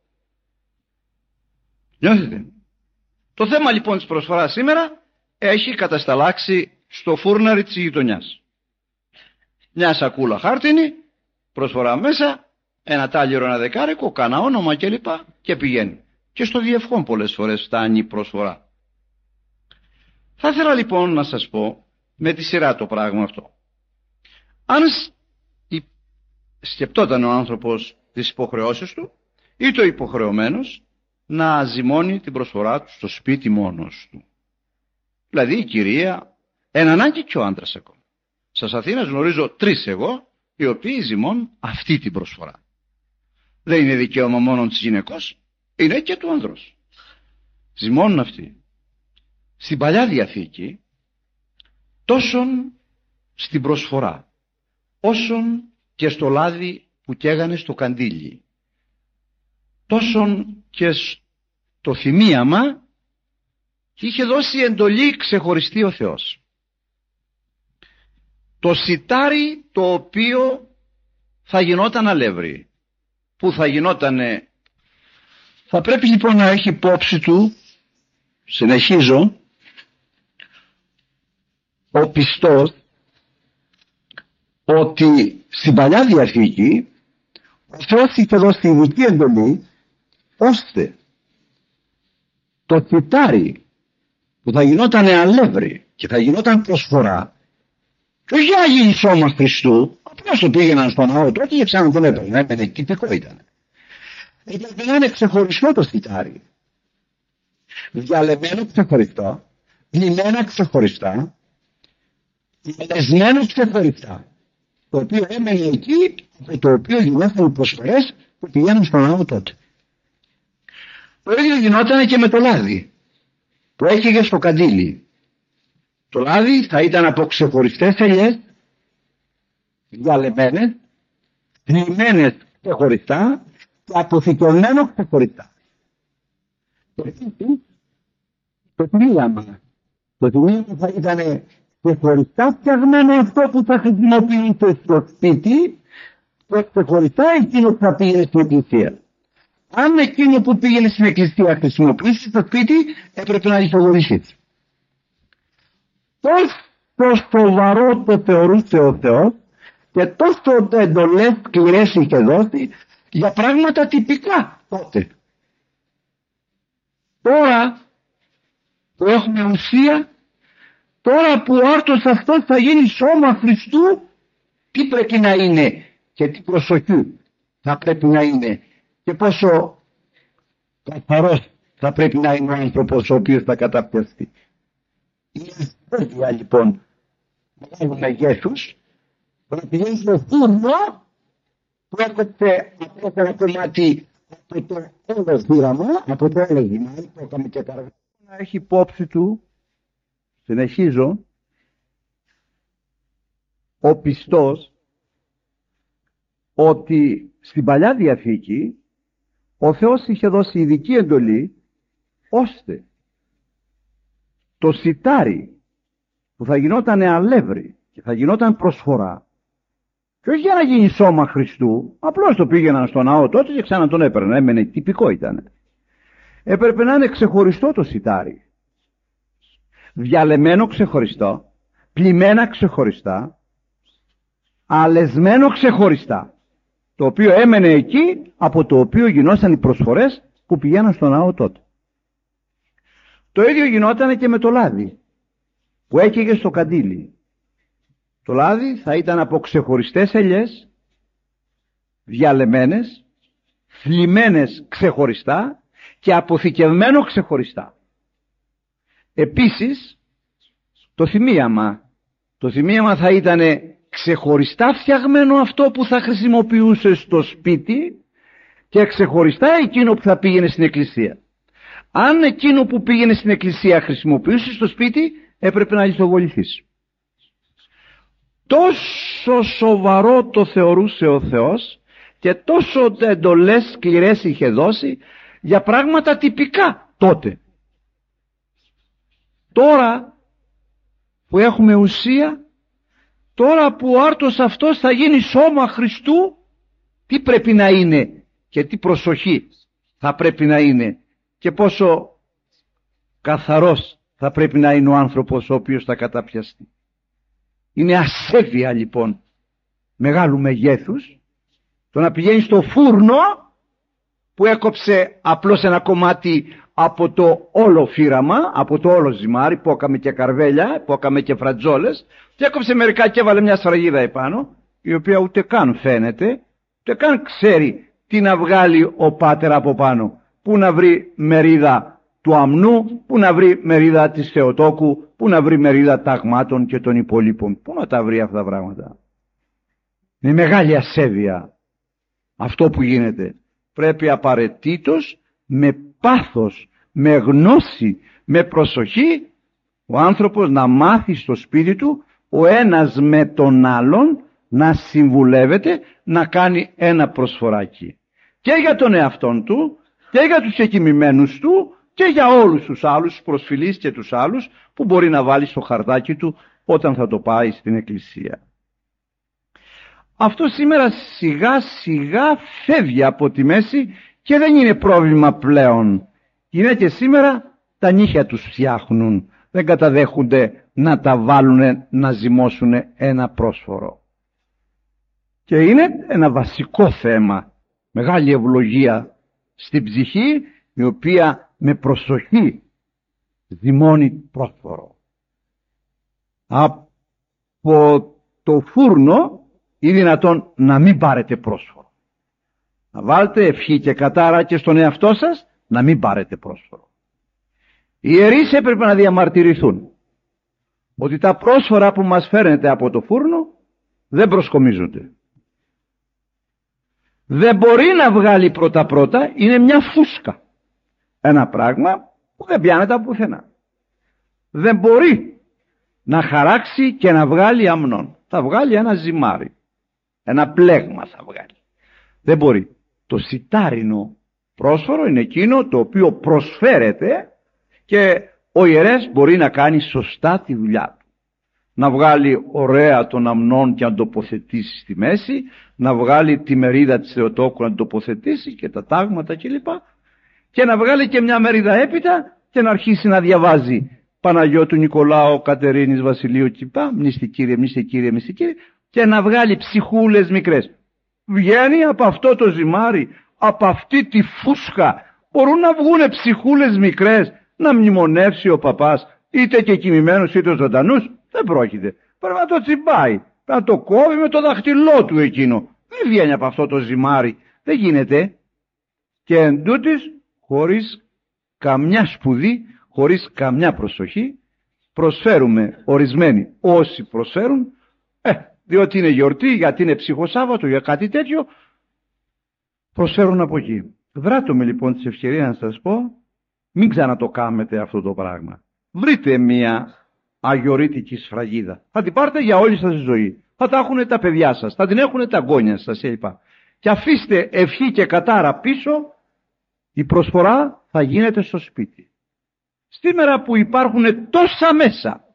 Νιώθετε? Το θέμα λοιπόν της προσφοράς σήμερα έχει κατασταλάξει στο φούρναρι της γειτονιάς. Μια σακούλα χάρτινη, προσφορά μέσα, ένα τάλιρο, ένα δεκάρικο, κάνα όνομα κλπ. Και πηγαίνει. Και στο διευχόν πολλές φορές φτάνει η προσφορά. Θα ήθελα λοιπόν να σας πω με τη σειρά το πράγμα αυτό. Αν σκεπτόταν ο άνθρωπος τις υποχρεώσεις του ή το υποχρεωμένος να ζυμώνει την προσφορά του στο σπίτι μόνος του. Δηλαδή η κυρία, εν ανάγκη και ο άντρας ακόμα. Σας Αθήνας γνωρίζω 3 εγώ, οι οποίοι ζυμώνουν αυτή την προσφορά. Δεν είναι δικαίωμα μόνο της γυναικός, είναι και του άνδρος. Ζυμώνουν αυτοί. Στην Παλιά Διαθήκη, τόσον στην προσφορά, όσον και στο λάδι που καίγανε στο καντήλι, τόσον και στο θυμίαμα, είχε δώσει εντολή ξεχωριστή ο Θεός. Το σιτάρι το οποίο θα γινόταν αλεύρι, που θα γινότανε, θα πρέπει λοιπόν να έχει υπόψη του, συνεχίζω, ο πιστός, ότι στην Παλιά Διαθήκη ο Θεός είχε δώσει ειδική εντολή ώστε το σιτάρι που θα γινόταν αλεύρι και θα γινόταν προσφορά, και όχι να γίνει σώμα Χριστού, απλώς το πήγαιναν στον ναό τότε και ξανά τον έπαιρνε, έμενε τυπικό ήταν. Γιατί να είναι ξεχωριστό το σιτάρι, διαλεμμένο ξεχωριστά, λιμένα ξεχωριστά, λεσμένο ξεχωριστά, το οποίο έμενε εκεί και το οποίο γινόταν προσφορές που πηγαίνουν στον ναό τότε. Το ίδιο γινόταν και με το λάδι που έκαιγε στο καντήλι. Το λάδι θα ήταν από ξεχωριστές ελιές, διαλεμένες, λιμένες ξεχωριστά και αποθηκευμένο ξεχωριστά. Το πλήραμα Το τιμήμα θα ήταν ξεχωριστά φτιαγμένο αυτό που θα χρησιμοποιείται στο σπίτι και ξεχωριστά εκείνο που θα πήγαινε στην εκκλησία. Αν εκείνο που πήγαινε στην εκκλησία χρησιμοποιήσει στο σπίτι, έπρεπε να λιθοβολήσεις. Τόσο σοβαρό το θεωρούσε ο Θεός και τόσο εντολές σκληρές είχε δώσει για πράγματα τυπικά τότε. Τώρα που έχουμε ουσία, τώρα που ο άρτος αυτός θα γίνει σώμα Χριστού, τι πρέπει να είναι και τι προσοχή θα πρέπει να είναι και πόσο καθαρός θα πρέπει να είναι ο άνθρωπος ο οποίος θα καταπιαστεί. Είναι ασφάλεια λοιπόν μεγάλου μεγέθους που να πηγαίνει στο φούρνο που έρχεται από ένα κομμάτι από το όλο θύραμα, από το όλο γυμνάκι που έκαμε και καρδιά. Να έχει υπόψη του, συνεχίζω, ο πιστός ότι στην Παλιά Διαθήκη ο Θεός είχε δώσει ειδική εντολή ώστε το σιτάρι που θα γινόταν αλεύρι και θα γινόταν προσφορά και όχι για να γίνει σώμα Χριστού, απλώς το πήγαιναν στο ναό τότε και ξανά τον έπαιρναν, έμενε, τυπικό ήταν. Έπρεπε να είναι ξεχωριστό το σιτάρι, διαλεμένο ξεχωριστό, πλημμένα ξεχωριστά, αλεσμένο ξεχωριστά, το οποίο έμενε εκεί από το οποίο γινώσαν οι προσφορές που πηγαίναν στο ναό τότε. Το ίδιο γινόταν και με το λάδι που έκαιγε στο καντήλι. Το λάδι θα ήταν από ξεχωριστές ελιές, διαλεμένες, θλιμμένες ξεχωριστά και αποθηκευμένο ξεχωριστά. Επίσης το θυμίαμα θα ήταν ξεχωριστά φτιαγμένο αυτό που θα χρησιμοποιούσε στο σπίτι και ξεχωριστά εκείνο που θα πήγαινε στην εκκλησία. Αν εκείνο που πήγαινε στην εκκλησία χρησιμοποιούσε στο σπίτι, έπρεπε να λιθοβοληθείς. Τόσο σοβαρό το θεωρούσε ο Θεός και τόσο εντολές σκληρές είχε δώσει για πράγματα τυπικά τότε. Τώρα που έχουμε ουσία, τώρα που ο άρτος αυτός θα γίνει σώμα Χριστού, τι πρέπει να είναι και τι προσοχή θα πρέπει να είναι και πόσο καθαρός θα πρέπει να είναι ο άνθρωπος ο οποίος θα καταπιαστεί. Είναι ασέβεια λοιπόν μεγάλου μεγέθους το να πηγαίνει στο φούρνο που έκοψε απλώς ένα κομμάτι από το όλο φύραμα, από το όλο ζυμάρι που έκαμε και καρβέλια, που έκαμε και φρατζόλες και έκοψε μερικά και έβαλε μια σφραγίδα επάνω, η οποία ούτε καν φαίνεται, ούτε καν ξέρει τι να βγάλει ο πάτερ από πάνω, που να βρει μερίδα του αμνού, που να βρει μερίδα της Θεοτόκου, που να βρει μερίδα ταγμάτων και των υπολείπων. Πού να τα βρει αυτά τα πράγματα? Είναι μεγάλη ασέβεια αυτό που γίνεται. Πρέπει απαραίτητος με πάθος, με γνώση, με προσοχή ο άνθρωπος να μάθει στο σπίτι του ο ένας με τον άλλον να συμβουλεύεται, να κάνει ένα προσφοράκι και για τον εαυτόν του και για τους εκοιμημένους του και για όλους τους άλλους, τους προσφυλείς και τους άλλους που μπορεί να βάλει στο χαρτάκι του όταν θα το πάει στην εκκλησία. Αυτό σήμερα σιγά σιγά φεύγει από τη μέση και δεν είναι πρόβλημα πλέον. Οι γυναίκες σήμερα τα νύχια τους φτιάχνουν, δεν καταδέχονται να τα βάλουν να ζυμώσουν ένα πρόσφορο. Και είναι ένα βασικό θέμα, μεγάλη ευλογία στην ψυχή, η οποία με προσοχή ζυμώνει πρόσφορο. Από το φούρνο ή δυνατόν να μην πάρετε πρόσφορο. Να βάλετε ευχή και κατάρα και στον εαυτό σας να μην πάρετε πρόσφορο. Οι ιερείς έπρεπε να διαμαρτυρηθούν ότι τα πρόσφορα που μας φέρνετε από το φούρνο δεν προσκομίζονται. Δεν μπορεί να βγάλει πρώτα-πρώτα, είναι μια φούσκα. Ένα πράγμα που δεν πιάνεται από πουθενά. Δεν μπορεί να χαράξει και να βγάλει αμνόν. Θα βγάλει ένα ζυμάρι. Ένα πλέγμα θα βγάλει. Δεν μπορεί. Το σιτάρινο πρόσφορο είναι εκείνο το οποίο προσφέρεται και Ο ιερέας μπορεί να κάνει σωστά τη δουλειά του. Να βγάλει ωραία των αμνών και να τοποθετήσει στη μέση, να βγάλει τη μερίδα της Θεοτόκου να τοποθετήσει και τα τάγματα κλπ. Και να βγάλει και μια μερίδα έπειτα και να αρχίσει να διαβάζει Παναγιώτου Νικολάου, Κατερίνης Βασιλείου κλπ. Μνηστικήρυε, μνηστικήρυε, μνηστικήρυε, και να βγάλει ψυχούλες μικρές. Βγαίνει από αυτό το ζυμάρι, από αυτή τη φούσκα, μπορούν να βγούνε ψυχούλες μικρές, να μνημονεύσει ο παπάς, είτε και κοιμημένους είτε ζωντανούς. Δεν πρόκειται. Πρέπει να το τσιμπάει. Πρέπει να το κόβει με το δαχτυλό του εκείνο. Δεν βγαίνει από αυτό το ζυμάρι. Δεν γίνεται. Και εντούτοις, χωρίς καμιά σπουδή, χωρίς καμιά προσοχή, προσφέρουμε ορισμένοι όσοι προσφέρουν, διότι είναι γιορτή, γιατί είναι ψυχοσάββατο, για κάτι τέτοιο, προσφέρουν από εκεί. Δράτω λοιπόν της ευκαιρίας να σας πω, μην ξανατοκάμετε αυτό το πράγμα. Βρείτε μια αγιορείτικη σφραγίδα. Θα την πάρετε για όλη σας τη ζωή. Θα τα έχουν τα παιδιά σας, θα την έχουν τα γόνια σας κλπ. Και αφήστε ευχή και κατάρα πίσω, η προσφορά θα γίνεται στο σπίτι. Σήμερα που υπάρχουν τόσα μέσα,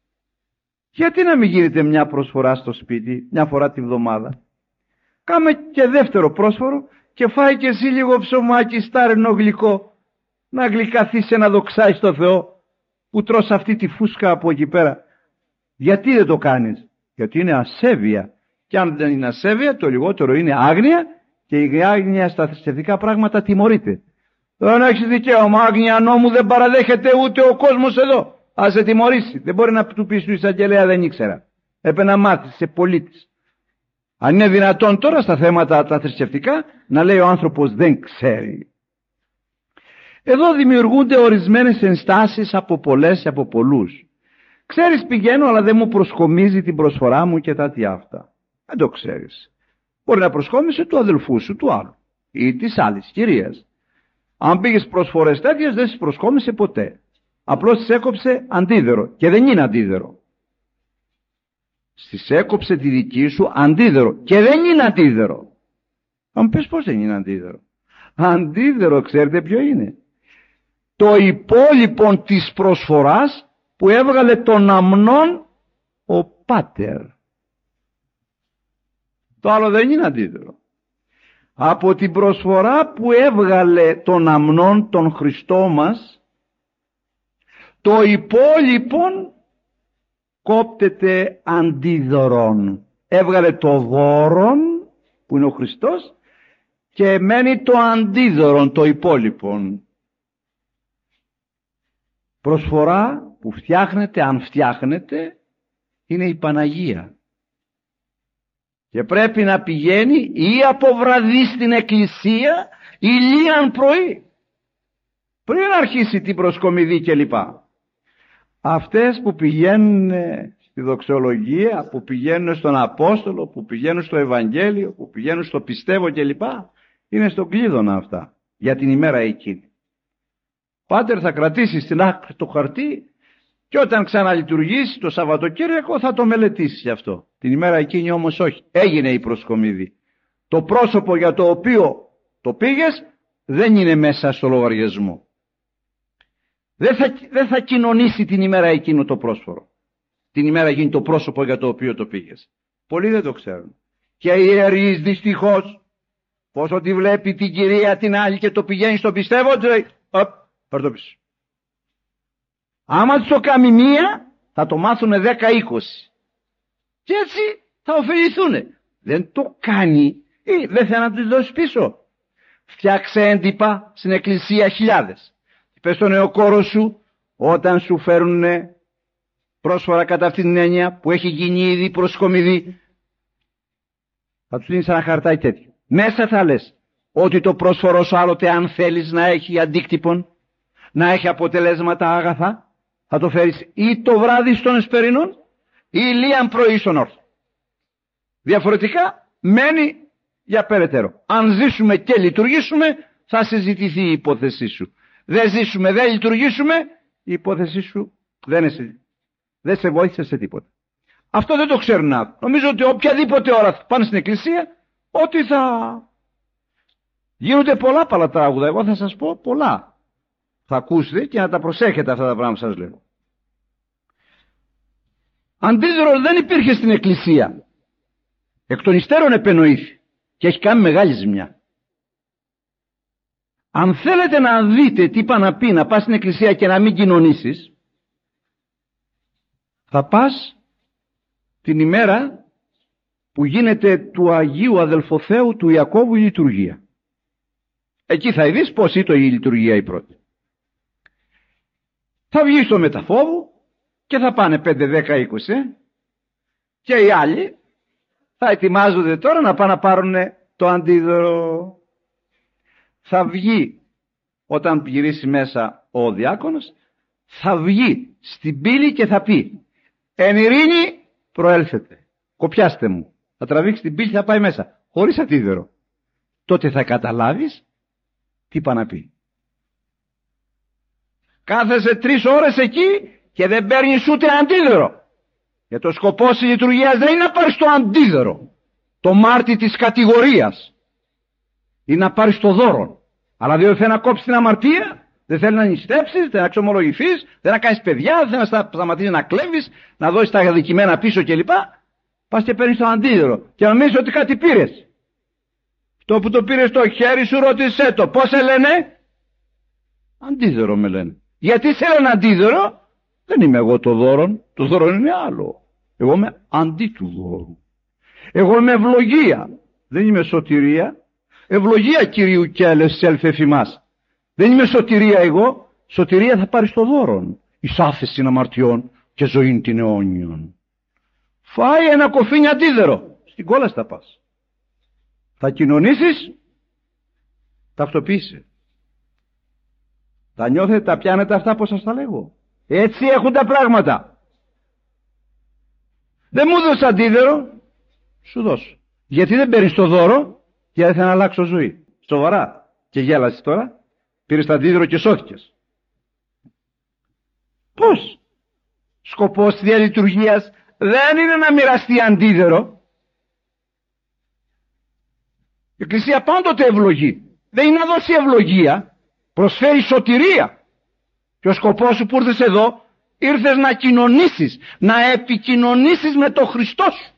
γιατί να μην γίνεται μια προσφορά στο σπίτι, μια φορά τη βδομάδα. Κάμε και δεύτερο πρόσφορο και φάει και εσύ λίγο ψωμάκι στάρενο γλυκό, να γλυκαθείς να δοξάεις στο Θεό που τρως αυτή τη φούσκα από εκεί πέρα. Γιατί δεν το κάνεις? Γιατί είναι ασέβεια. Και αν δεν είναι ασέβεια, το λιγότερο είναι άγνοια, και η άγνοια στα θρησκευτικά πράγματα τιμωρείται. Δεν έχεις δικαίωμα, άγνοια νόμου δεν παραδέχεται ούτε ο κόσμος εδώ. Ας σε τιμωρήσει. Δεν μπορεί να του πει του εισαγγελέα δεν ήξερα. Έπρεπε να μάθεις, είσαι πολίτης. Αν είναι δυνατόν τώρα στα θέματα τα θρησκευτικά να λέει ο άνθρωπος δεν ξέρει. Εδώ δημιουργούνται ορισμένες ενστάσεις από πολλές και από πολλούς. Ξέρεις, πηγαίνω αλλά δεν μου προσκομίζει την προσφορά μου και τα τι αυτά. Δεν το ξέρεις. Μπορεί να προσκόμισε του αδελφού σου, του άλλου ή της άλλης κυρίας. Αν πήγες προσφορές τέτοιες δεν στις προσκόμισε ποτέ. Απλώς τις έκοψε αντίδερο και δεν είναι αντίδερο. Στις έκοψε τη δική σου αντίδερο και δεν είναι αντίδερο. Αν μου πεις πώς δεν είναι αντίδερο? Αντίδερο ξέρετε ποιο είναι? Το υπόλοιπο της προσφοράς που έβγαλε τον αμνόν ο Πάτερ. Το άλλο δεν είναι αντίδερο. Από την προσφορά που έβγαλε τον αμνόν τον Χριστό μας, το υπόλοιπο κόπτεται αντίδωρον. Έβγαλε το δώρον που είναι ο Χριστός και μένει το αντίδωρον, το υπόλοιπο. Προσφορά που φτιάχνεται, αν φτιάχνεται, είναι η Παναγία. Και πρέπει να πηγαίνει ή από βραδύ στην εκκλησία ή λίαν πρωί, πριν αρχίσει την προσκομιδή κλπ. Αυτές που πηγαίνουν στη δοξολογία, που πηγαίνουν στον Απόστολο, που πηγαίνουν στο Ευαγγέλιο, που πηγαίνουν στο πιστεύω κλπ, είναι στον κλείδωνα αυτά για την ημέρα εκείνη. Πάτερ θα κρατήσει στην άκρη το χαρτί και όταν ξαναλειτουργήσει το Σαββατοκύριακο θα το μελετήσει αυτό. Την ημέρα εκείνη όμως όχι. Έγινε η προσκομίδη. Το πρόσωπο για το οποίο το πήγες δεν είναι μέσα στο λογαριασμό. Δεν θα κοινωνήσει την ημέρα εκείνο το πρόσφορο. Την ημέρα εκείνη το πρόσωπο για το οποίο το πήγες. Πολλοί δεν το ξέρουν. Και οι ιερείς δυστυχώς, πόσο τη βλέπει την κυρία την άλλη και το πηγαίνει στο πιστεύω, του λέει, πάρ' το πίσω. Άμα τους το κάνει μία, θα το μάθουν 10-20. Και έτσι θα ωφεληθούν. Δεν το κάνει ή δεν θέλει να τους δώσει πίσω. Φτιάξε έντυπα στην εκκλησία χιλιάδες. Πες στον νεοκόρο σου, όταν σου φέρουν πρόσφορα κατά αυτήν την έννοια που έχει γίνει ήδη προσκομιδή, θα τους δίνεις ένα χαρτάκι τέτοιο. Μέσα θα λες ότι το πρόσφορο σου άλλοτε, αν θέλεις να έχει αντίκτυπον, να έχει αποτελέσματα άγαθα, θα το φέρεις ή το βράδυ στον εσπερινόν ή λίαν πρωί στον όρθο. Διαφορετικά μένει για περαιτέρω. Αν ζήσουμε και λειτουργήσουμε, θα συζητηθεί η υπόθεσή σου. Δεν ζήσουμε, δεν λειτουργήσουμε, η υπόθεσή σου δεν σε βοήθησε σε τίποτα. Αυτό δεν το ξέρουν άνθρωποι. Νομίζω ότι οποιαδήποτε ώρα πάνε στην εκκλησία, ότι θα γίνονται πολλά παλατράγουδα. Εγώ θα σας πω πολλά. Θα ακούσετε και να τα προσέχετε αυτά τα πράγματα σας λέω. Αντίδωρο δεν υπήρχε στην Εκκλησία. Εκ των υστέρων επενοήθη και έχει κάνει μεγάλη ζημιά. Αν θέλετε να δείτε τι είπα να πει να πας στην Εκκλησία και να μην κοινωνήσεις, θα πας την ημέρα που γίνεται του Αγίου Αδελφοθέου του Ιακώβου η λειτουργία. Εκεί θα δεις πως ήταν η λειτουργία η πρώτη. Θα βγει στο μεταφόβου και θα πάνε 5, 10, 20 και οι άλλοι θα ετοιμάζονται τώρα να πάνε να πάρουν το αντίδωρο. Θα βγει όταν γυρίσει μέσα ο διάκονος, θα βγει στην πύλη και θα πει «Εν ειρήνη προέλθετε, κοπιάστε μου». Θα τραβήξει την πύλη και θα πάει μέσα χωρίς αντίδωρο. Τότε θα καταλάβεις τι είπα να πει. Κάθεσαι 3 ώρες εκεί και δεν παίρνεις ούτε αντίδωρο. Γιατί ο σκοπός της λειτουργίας δεν είναι να πάρεις το αντίδωρο, το μάρτι της κατηγορίας. Είναι να πάρεις το δώρο. Αλλά δεν θέλει να κόψεις την αμαρτία, δεν θέλει να νηστέψεις, δεν θέλει να εξομολογηθείς, δεν θέλει να κάνεις παιδιά, δεν θέλει να σταματήσεις να κλέβεις, να δώσεις τα αδικημένα πίσω κλπ. Πας και παίρνεις το αντίδωρο και νομίζεις ότι κάτι πήρες. Το που το πήρες στο χέρι σου ρώτησέ το. Πώς σε λένε? Αντίδωρο με λένε. Γιατί σε λένε αντίδωρο? Δεν είμαι εγώ το δώρο. Το δώρο είναι άλλο. Εγώ είμαι αντί του δώρου. Εγώ είμαι ευλογία. Δεν είμαι σωτηρία. Ευλογία Κυρίου Κέλες σέλφε φημάς. Δεν είμαι σωτηρία εγώ. Σωτηρία θα πάρεις το δώρο. Εις άφεσιν αμαρτιών και ζωήν την αιώνιον. Φάει ένα κοφίνι αντίδωρο. Στην κόλαση θα πας. Θα κοινωνήσεις, ταυτοποίησε. Θα νιώθετε, τα πιάνετε αυτά πως σας τα λέγω. Έτσι έχουν τα πράγματα. Δεν μου δώσεις αντίδωρο, σου δώσω. Γιατί δεν παίρνεις το δώρο? Γιατί θα αλλάξω ζωή. Σοβαρά. Και γέλασες τώρα. Πήρες το αντίδωρο και σώθηκες. Πώς? Σκοπός της διαλειτουργίας δεν είναι να μοιραστεί αντίδωρο. Η Εκκλησία πάντοτε ευλογεί. Δεν είναι να δώσει ευλογία. Προσφέρει σωτηρία. Και ο σκοπός σου που ήρθες εδώ, ήρθες να κοινωνήσεις, να επικοινωνήσεις με τον Χριστό σου.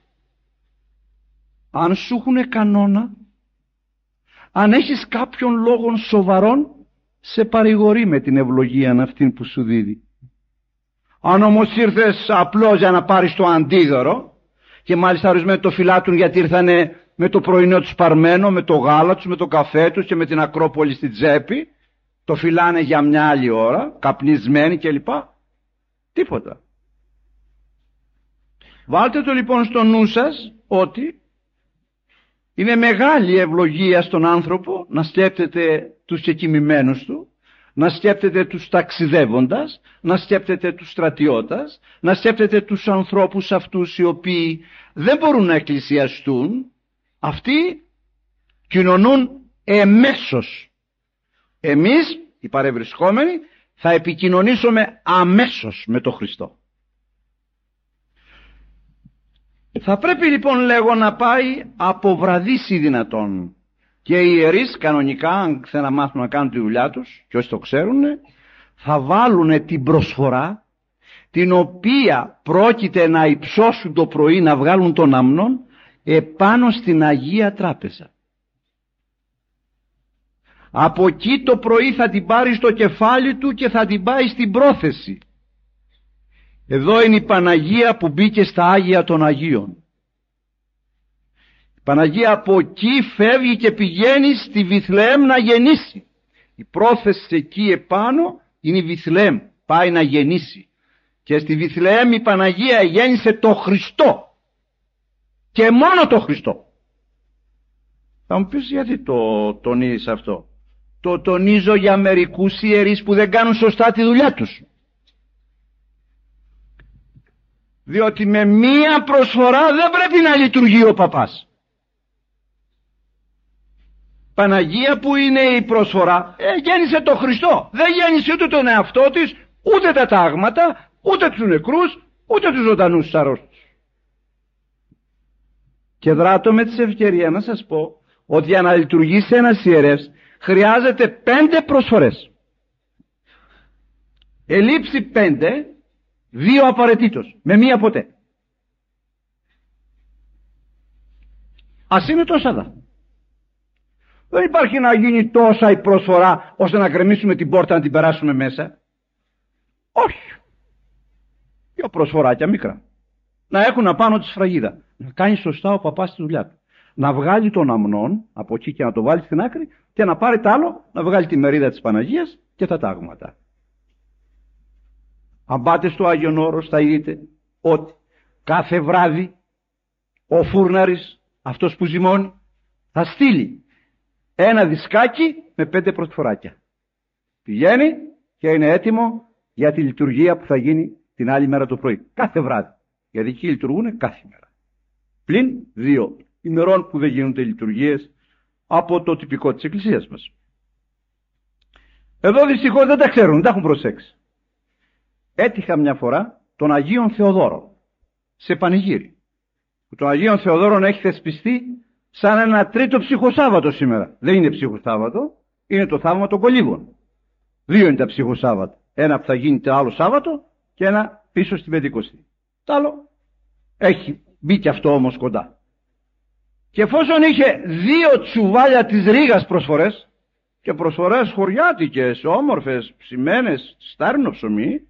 Αν σου έχουν κανόνα, αν έχεις κάποιον λόγο σοβαρόν, σε παρηγορεί με την ευλογία αυτήν που σου δίδει. Αν όμως ήρθες απλώς για να πάρεις το αντίδωρο, και μάλιστα ορισμένοι το φυλάτουν γιατί ήρθανε με το πρωινό τους παρμένο, με το γάλα τους, με το καφέ τους και με την Ακρόπολη στην τσέπη, το φυλάνε για μια άλλη ώρα, καπνισμένοι κλπ. Τίποτα. Βάλτε το λοιπόν στο νου σας ότι είναι μεγάλη ευλογία στον άνθρωπο να σκέπτεται τους κεκοιμημένους του, να σκέπτεται τους ταξιδεύοντας, να σκέπτεται τους στρατιώτας, να σκέπτεται τους ανθρώπους αυτούς οι οποίοι δεν μπορούν να εκκλησιαστούν. Αυτοί κοινωνούν εμέσως. Εμείς οι παρευρισκόμενοι θα επικοινωνήσουμε αμέσως με τον Χριστό. Θα πρέπει λοιπόν λέγω να πάει από βραδύση δυνατόν. Και οι ιερείς κανονικά, αν θέλουν να μάθουν να κάνουν τη δουλειά τους, και όσοι το ξέρουν, θα βάλουν την προσφορά την οποία πρόκειται να υψώσουν το πρωί, να βγάλουν τον αμνόν επάνω στην Αγία Τράπεζα. Από εκεί το πρωί θα την πάρει στο κεφάλι του και θα την πάει στην πρόθεση. Εδώ είναι η Παναγία που μπήκε στα Άγια των Αγίων. Η Παναγία από εκεί φεύγει και πηγαίνει στη Βιθλεέμ να γεννήσει. Η πρόθεση εκεί επάνω είναι η Βιθλεέμ, πάει να γεννήσει. Και στη Βιθλεέμ η Παναγία γέννησε το Χριστό. Και μόνο το Χριστό. Θα μου πεις γιατί το τονίζεις αυτό? Το τονίζω για μερικούς ιερείς που δεν κάνουν σωστά τη δουλειά τους. Διότι με μία προσφορά δεν πρέπει να λειτουργεί ο παπάς. Παναγία που είναι η προσφορά, γέννησε το Χριστό. Δεν γέννησε ούτε τον εαυτό της, ούτε τα τάγματα, ούτε τους νεκρούς, ούτε τους ζωντανούς τους αρρώστους. Και δράτω με τις ευκαιρία να σας πω ότι για να λειτουργήσει ένας ιερεύς χρειάζεται 5 προσφορές. ελείψει 5, 2 απαραίτητος, με μία ποτέ. Ας είναι τόσα δα. Δεν υπάρχει να γίνει τόσα η προσφορά ώστε να γκρεμίσουμε την πόρτα να την περάσουμε μέσα. Όχι. 2 προσφοράκια μικρά. Να έχουν απάνω τη σφραγίδα. Να κάνει σωστά ο παπάς τη δουλειά του. Να βγάλει τον αμνόν από εκεί και να το βάλει στην άκρη και να πάρει τ' άλλο, να βγάλει τη μερίδα της Παναγίας και τα τάγματα. Αν πάτε στο Άγιον Όρος θα δείτε ότι κάθε βράδυ ο φούρναρης, αυτός που ζυμώνει, θα στείλει ένα δισκάκι με 5 προσφοράκια. Πηγαίνει και είναι έτοιμο για τη λειτουργία που θα γίνει την άλλη μέρα το πρωί. Κάθε βράδυ. Γιατί εκεί λειτουργούν κάθε μέρα. Πλην 2 ημερών που δεν γίνονται λειτουργίες από το τυπικό της Εκκλησίας μας. Εδώ δυστυχώς δεν τα ξέρουν, δεν τα έχουν προσέξει. Έτυχα μια φορά τον Αγίον Θεοδόρο σε πανηγύρι. Τον Αγίον Θεοδόρον έχει θεσπιστεί σαν ένα τρίτο ψυχοσάββατο σήμερα. Δεν είναι ψυχοσάββατο, είναι το θαύμα των κολύβων. 2 είναι τα ψυχοσάββατα. Ένα που θα γίνει το άλλο Σάββατο και ένα πίσω στην Πεντηκοστή. Το άλλο έχει μπει και αυτό όμως κοντά. Και εφόσον είχε 2 τσουβάλια της Ρήγας προσφορές και προσφορές χωριάτικες, όμορφες, ψημένες, στάρνο ψωμί,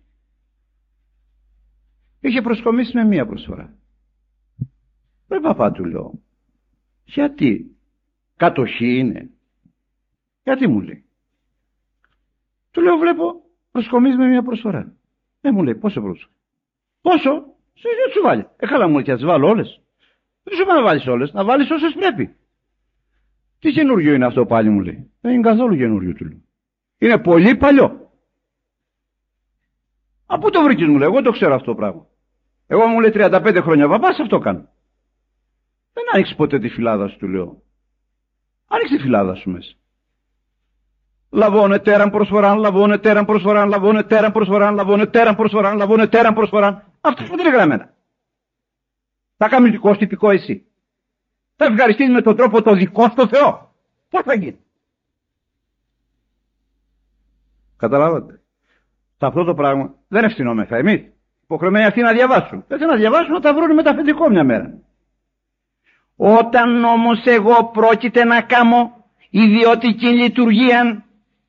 είχε προσκομίσει με 1 προσφορά. Ρε παπά, του λέω, γιατί κατοχή είναι? Γιατί μου λέει? Του λέω, βλέπω προσκομίσει με 1 προσφορά. Μου λέει, πόσο πρόσφορα? Πόσο? Σε 2 τσουβάλια. Καλά μου λέει, και να τις βάλω όλες? Δεν σου είπα να βάλεις όλες, να βάλεις όσες πρέπει. Τι καινούριο είναι αυτό πάλι, μου λέει? Δεν είναι καθόλου καινούριο, του λέω. Είναι πολύ παλιό. Από πού το βρήκες, μου λέει? Εγώ το ξέρω αυτό το πράγμα. Εγώ, μου λέει, 35 χρόνια παπάς αυτό κάνω. Δεν άνοιξε ποτέ τη φυλάδα σου, του λέω. Άνοιξε τη φυλάδα σου μέσα. Λαβώνε τέραν προσφοράν, λαβώνε τέραν προσφοράν, λαβώνε τέραν προσφοράν, λαβώνε τέραν προσφοράν, λαβώνε τέραν προσφοράν. Αυτό που δεν είναι γραμμένα. Θα κάνεις δικό σου τυπικό εσύ. Θα ευχαριστείς με τον τρόπο το δικό στο Θεό. Πώς θα γίνει? Καταλάβατε? Σε αυτό το πράγμα δεν ευθυνόμεθα εμείς. Υποχρεωμένοι αυτοί να διαβάσουν. Δεν να διαβάσουν, να τα βρουν με τα αφεντικό μια μέρα. Όταν όμως εγώ πρόκειται να κάνω ιδιωτική λειτουργία,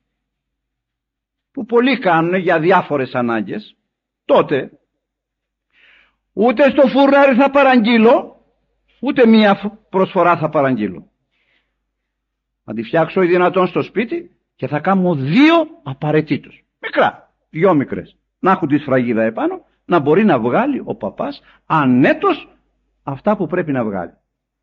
που πολλοί κάνουν για διάφορες ανάγκες, τότε ούτε στο φουρνάρι θα παραγγείλω, ούτε 1 προσφορά θα παραγγείλω. Θα τη φτιάξω ή δυνατόν στο σπίτι και θα κάνω 2 απαραίτητος. Μικρά, 2 μικρές. Να έχουν τη σφραγίδα επάνω, να μπορεί να βγάλει ο παπάς ανέτος αυτά που πρέπει να βγάλει.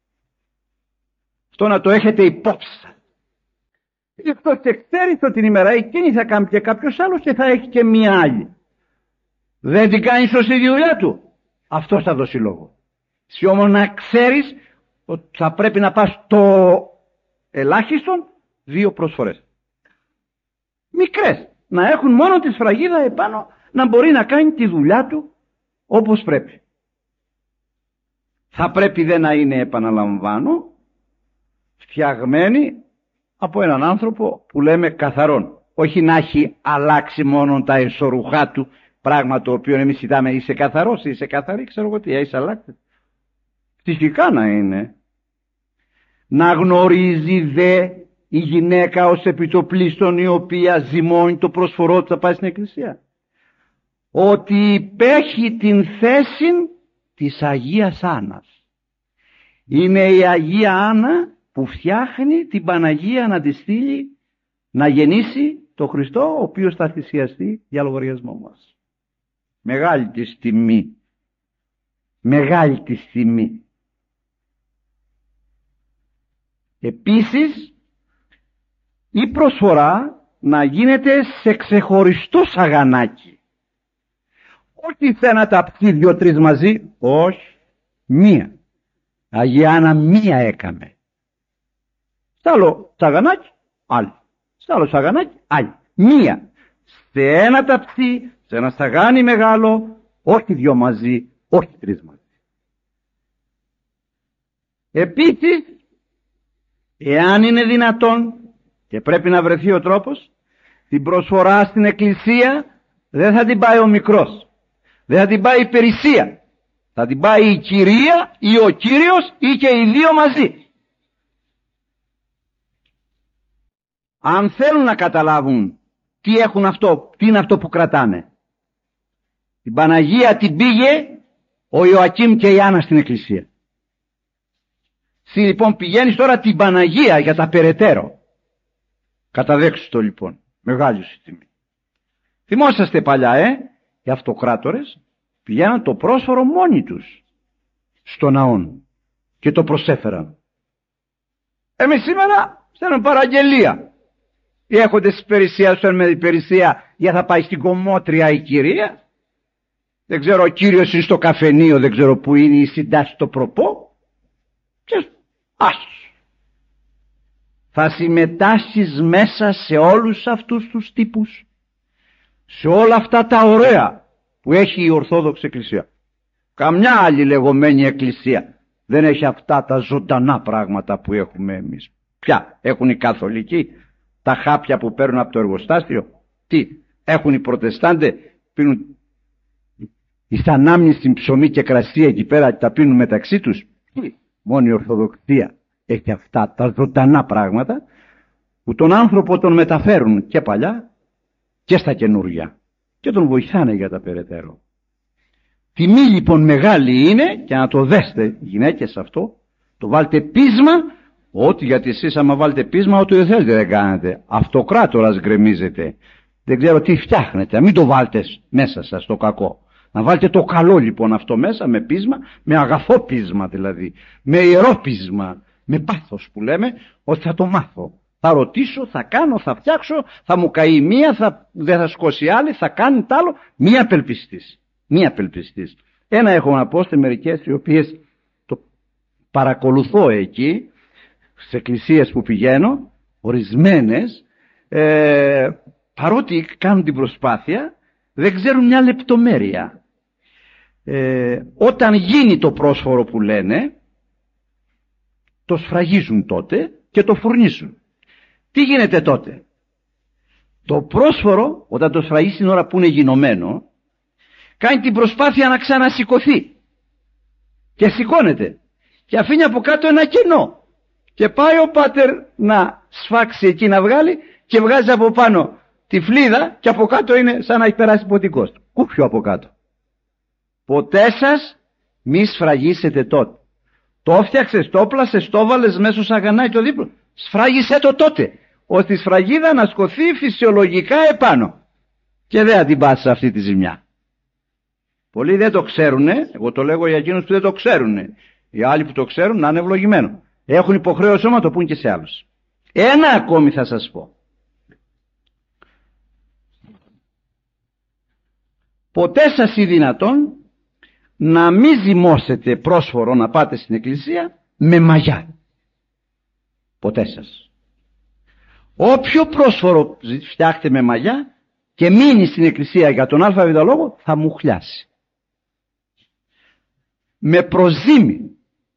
Αυτό να το έχετε υπόψη. Γι' αυτό και ξέρεις ότι την ημέρα εκείνη θα κάνει και κάποιος άλλος και θα έχει και 1 άλλη. Δεν την κάνει σωστή τη δουλειά του, αυτός θα δώσει λόγο. Εσύ όμως να ξέρεις ότι θα πρέπει να πας το ελάχιστον 2 προσφορές. Μικρές, να έχουν μόνο τη σφραγίδα επάνω, να μπορεί να κάνει τη δουλειά του όπως πρέπει. Θα πρέπει δεν να είναι, επαναλαμβάνω, φτιαγμένη από έναν άνθρωπο που λέμε καθαρόν. Όχι να έχει αλλάξει μόνο τα εσωρουχά του, πράγμα το οποίο εμείς κοιτάμε, είσαι καθαρός, είσαι καθαρή, ξέρω εγώ τι, έχεις αλλάξει. Φυσικά να είναι. Να γνωρίζει δε η γυναίκα ως επιτοπλίστων, η οποία ζυμώνει το προσφορό του, θα πάει στην εκκλησία, ότι υπέχει την θέση της Αγίας Άννας. Είναι η Αγία Άννα που φτιάχνει την Παναγία να τη στείλει να γεννήσει το Χριστό, ο οποίος θα θυσιαστεί για λογαριασμό μας. Μεγάλη της τιμή. Μεγάλη της τιμή. Επίσης η προσφορά να γίνεται σε ξεχωριστό σαγανάκι. Όχι σε να τα πιει 2-3 μαζί, όχι, 1. Αγία Άννα 1 έκαμε. Σ' άλλο σαγανάκι, άλλη. Σ' άλλο σαγανάκι, άλλη. 1. Σε ένα ταψί, σε ένα σαγάνι μεγάλο, όχι 2 μαζί, όχι 3 μαζί. Επίσης, εάν είναι δυνατόν, και πρέπει να βρεθεί ο τρόπος, την προσφορά στην εκκλησία δεν θα την πάει ο μικρός, δεν θα την πάει η περισσία, θα την πάει η κυρία ή ο Κύριος ή και οι δύο μαζί. Αν θέλουν να καταλάβουν τι έχουν αυτό, τι είναι αυτό που κρατάνε. Την Παναγία την πήγε ο Ιωακήμ και η Άννα στην εκκλησία. Εσύ λοιπόν πηγαίνεις τώρα την Παναγία για τα περαιτέρω. Καταδέξου το λοιπόν, μεγάλη σου τιμή. Θυμόσαστε παλιά οι αυτοκράτορες πηγαίναν το πρόσφορο μόνοι τους στο ναόν και το προσέφεραν. Εμείς σήμερα στέλνουμε παραγγελία. Οι έχοντες της υπηρεσίας στέλνουμε υπηρεσία για θα πάει στην Κομμότρια η κυρία. Δεν ξέρω, ο Κύριος είναι στο καφενείο, δεν ξέρω που είναι, η συντάσσει στο προπό. Και άστος. Θα συμμετάσχεις μέσα σε όλους αυτούς τους τύπους, σε όλα αυτά τα ωραία που έχει η Ορθόδοξη Εκκλησία. Καμιά άλλη λεγόμενη εκκλησία δεν έχει αυτά τα ζωντανά πράγματα που έχουμε εμείς. Ποια έχουν οι Καθολικοί, τα χάπια που παίρνουν από το εργοστάσιο? Τι έχουν οι Προτεστάντες, πίνουν εις ανάμνηση ψωμί και κρασί εκεί πέρα και τα πίνουν μεταξύ τους? Μόνο η Ορθοδοξία έχει αυτά τα ζωντανά πράγματα που τον άνθρωπο τον μεταφέρουν και παλιά και στα καινούργια και τον βοηθάνε για τα περαιτέρω. Τιμή λοιπόν μεγάλη είναι, και να το δέστε γυναίκες αυτό, το βάλτε πείσμα, ότι γιατί εσείς άμα βάλετε πείσμα ό,τι δεν θέλετε δεν κάνετε. Αυτοκράτορας γκρεμίζετε, δεν ξέρω τι φτιάχνετε, μην το βάλτε μέσα σας το κακό. Να βάλετε το καλό λοιπόν αυτό μέσα με πείσμα, με αγαθό πείσμα δηλαδή, με ιερό πείσμα, με πάθος που λέμε, ότι θα το μάθω. Θα ρωτήσω, θα κάνω, θα φτιάξω, θα μου καεί μία, δεν θα σκώσει άλλη, θα κάνει τ' άλλο. Μία απελπιστής. Μία απελπιστής. Ένα έχω να πω σε μερικές οι οποίες το παρακολουθώ εκεί, στις εκκλησίες που πηγαίνω, ορισμένες, παρότι κάνουν την προσπάθεια, δεν ξέρουν μια λεπτομέρεια. Όταν γίνει το πρόσφορο που λένε, το σφραγίζουν τότε και το φουρνίζουν. Τι γίνεται τότε? Το πρόσφορο, όταν το σφραγίσει την ώρα που είναι γινωμένο, κάνει την προσπάθεια να ξανασηκωθεί. Και σηκώνεται. Και αφήνει από κάτω ένα κενό. Και πάει ο πάτερ να σφάξει εκεί να βγάλει και βγάζει από πάνω τη φλίδα και από κάτω είναι σαν να έχει περάσει ποτικός. Κούφιο από κάτω. Ποτέ σας μη σφραγίσετε τότε. Το έφτιαξες, το όπλασες, το έβαλες μέσα στο σαγανάκι το δίπλο. Σφράγισέ το τότε, ώστε η σφραγίδα να σκοθεί φυσιολογικά επάνω. Και δεν θα την πας σε αυτή τη ζημιά. Πολλοί δεν το ξέρουνε, εγώ το λέγω για εκείνους που δεν το ξέρουνε. Οι άλλοι που το ξέρουν να είναι ευλογημένο. Έχουν υποχρέωση όμως να το πούν και σε άλλους. Ένα ακόμη θα σας πω. Ποτέ σας ή δυνατόν να μην ζυμώσετε πρόσφορο να πάτε στην εκκλησία με μαγιά. Ποτέ σας. Όποιο πρόσφορο φτιάχτε με μαγιά και μείνει στην εκκλησία για τον ΑΒ λόγο θα μου χλιάσει. Με προζύμι.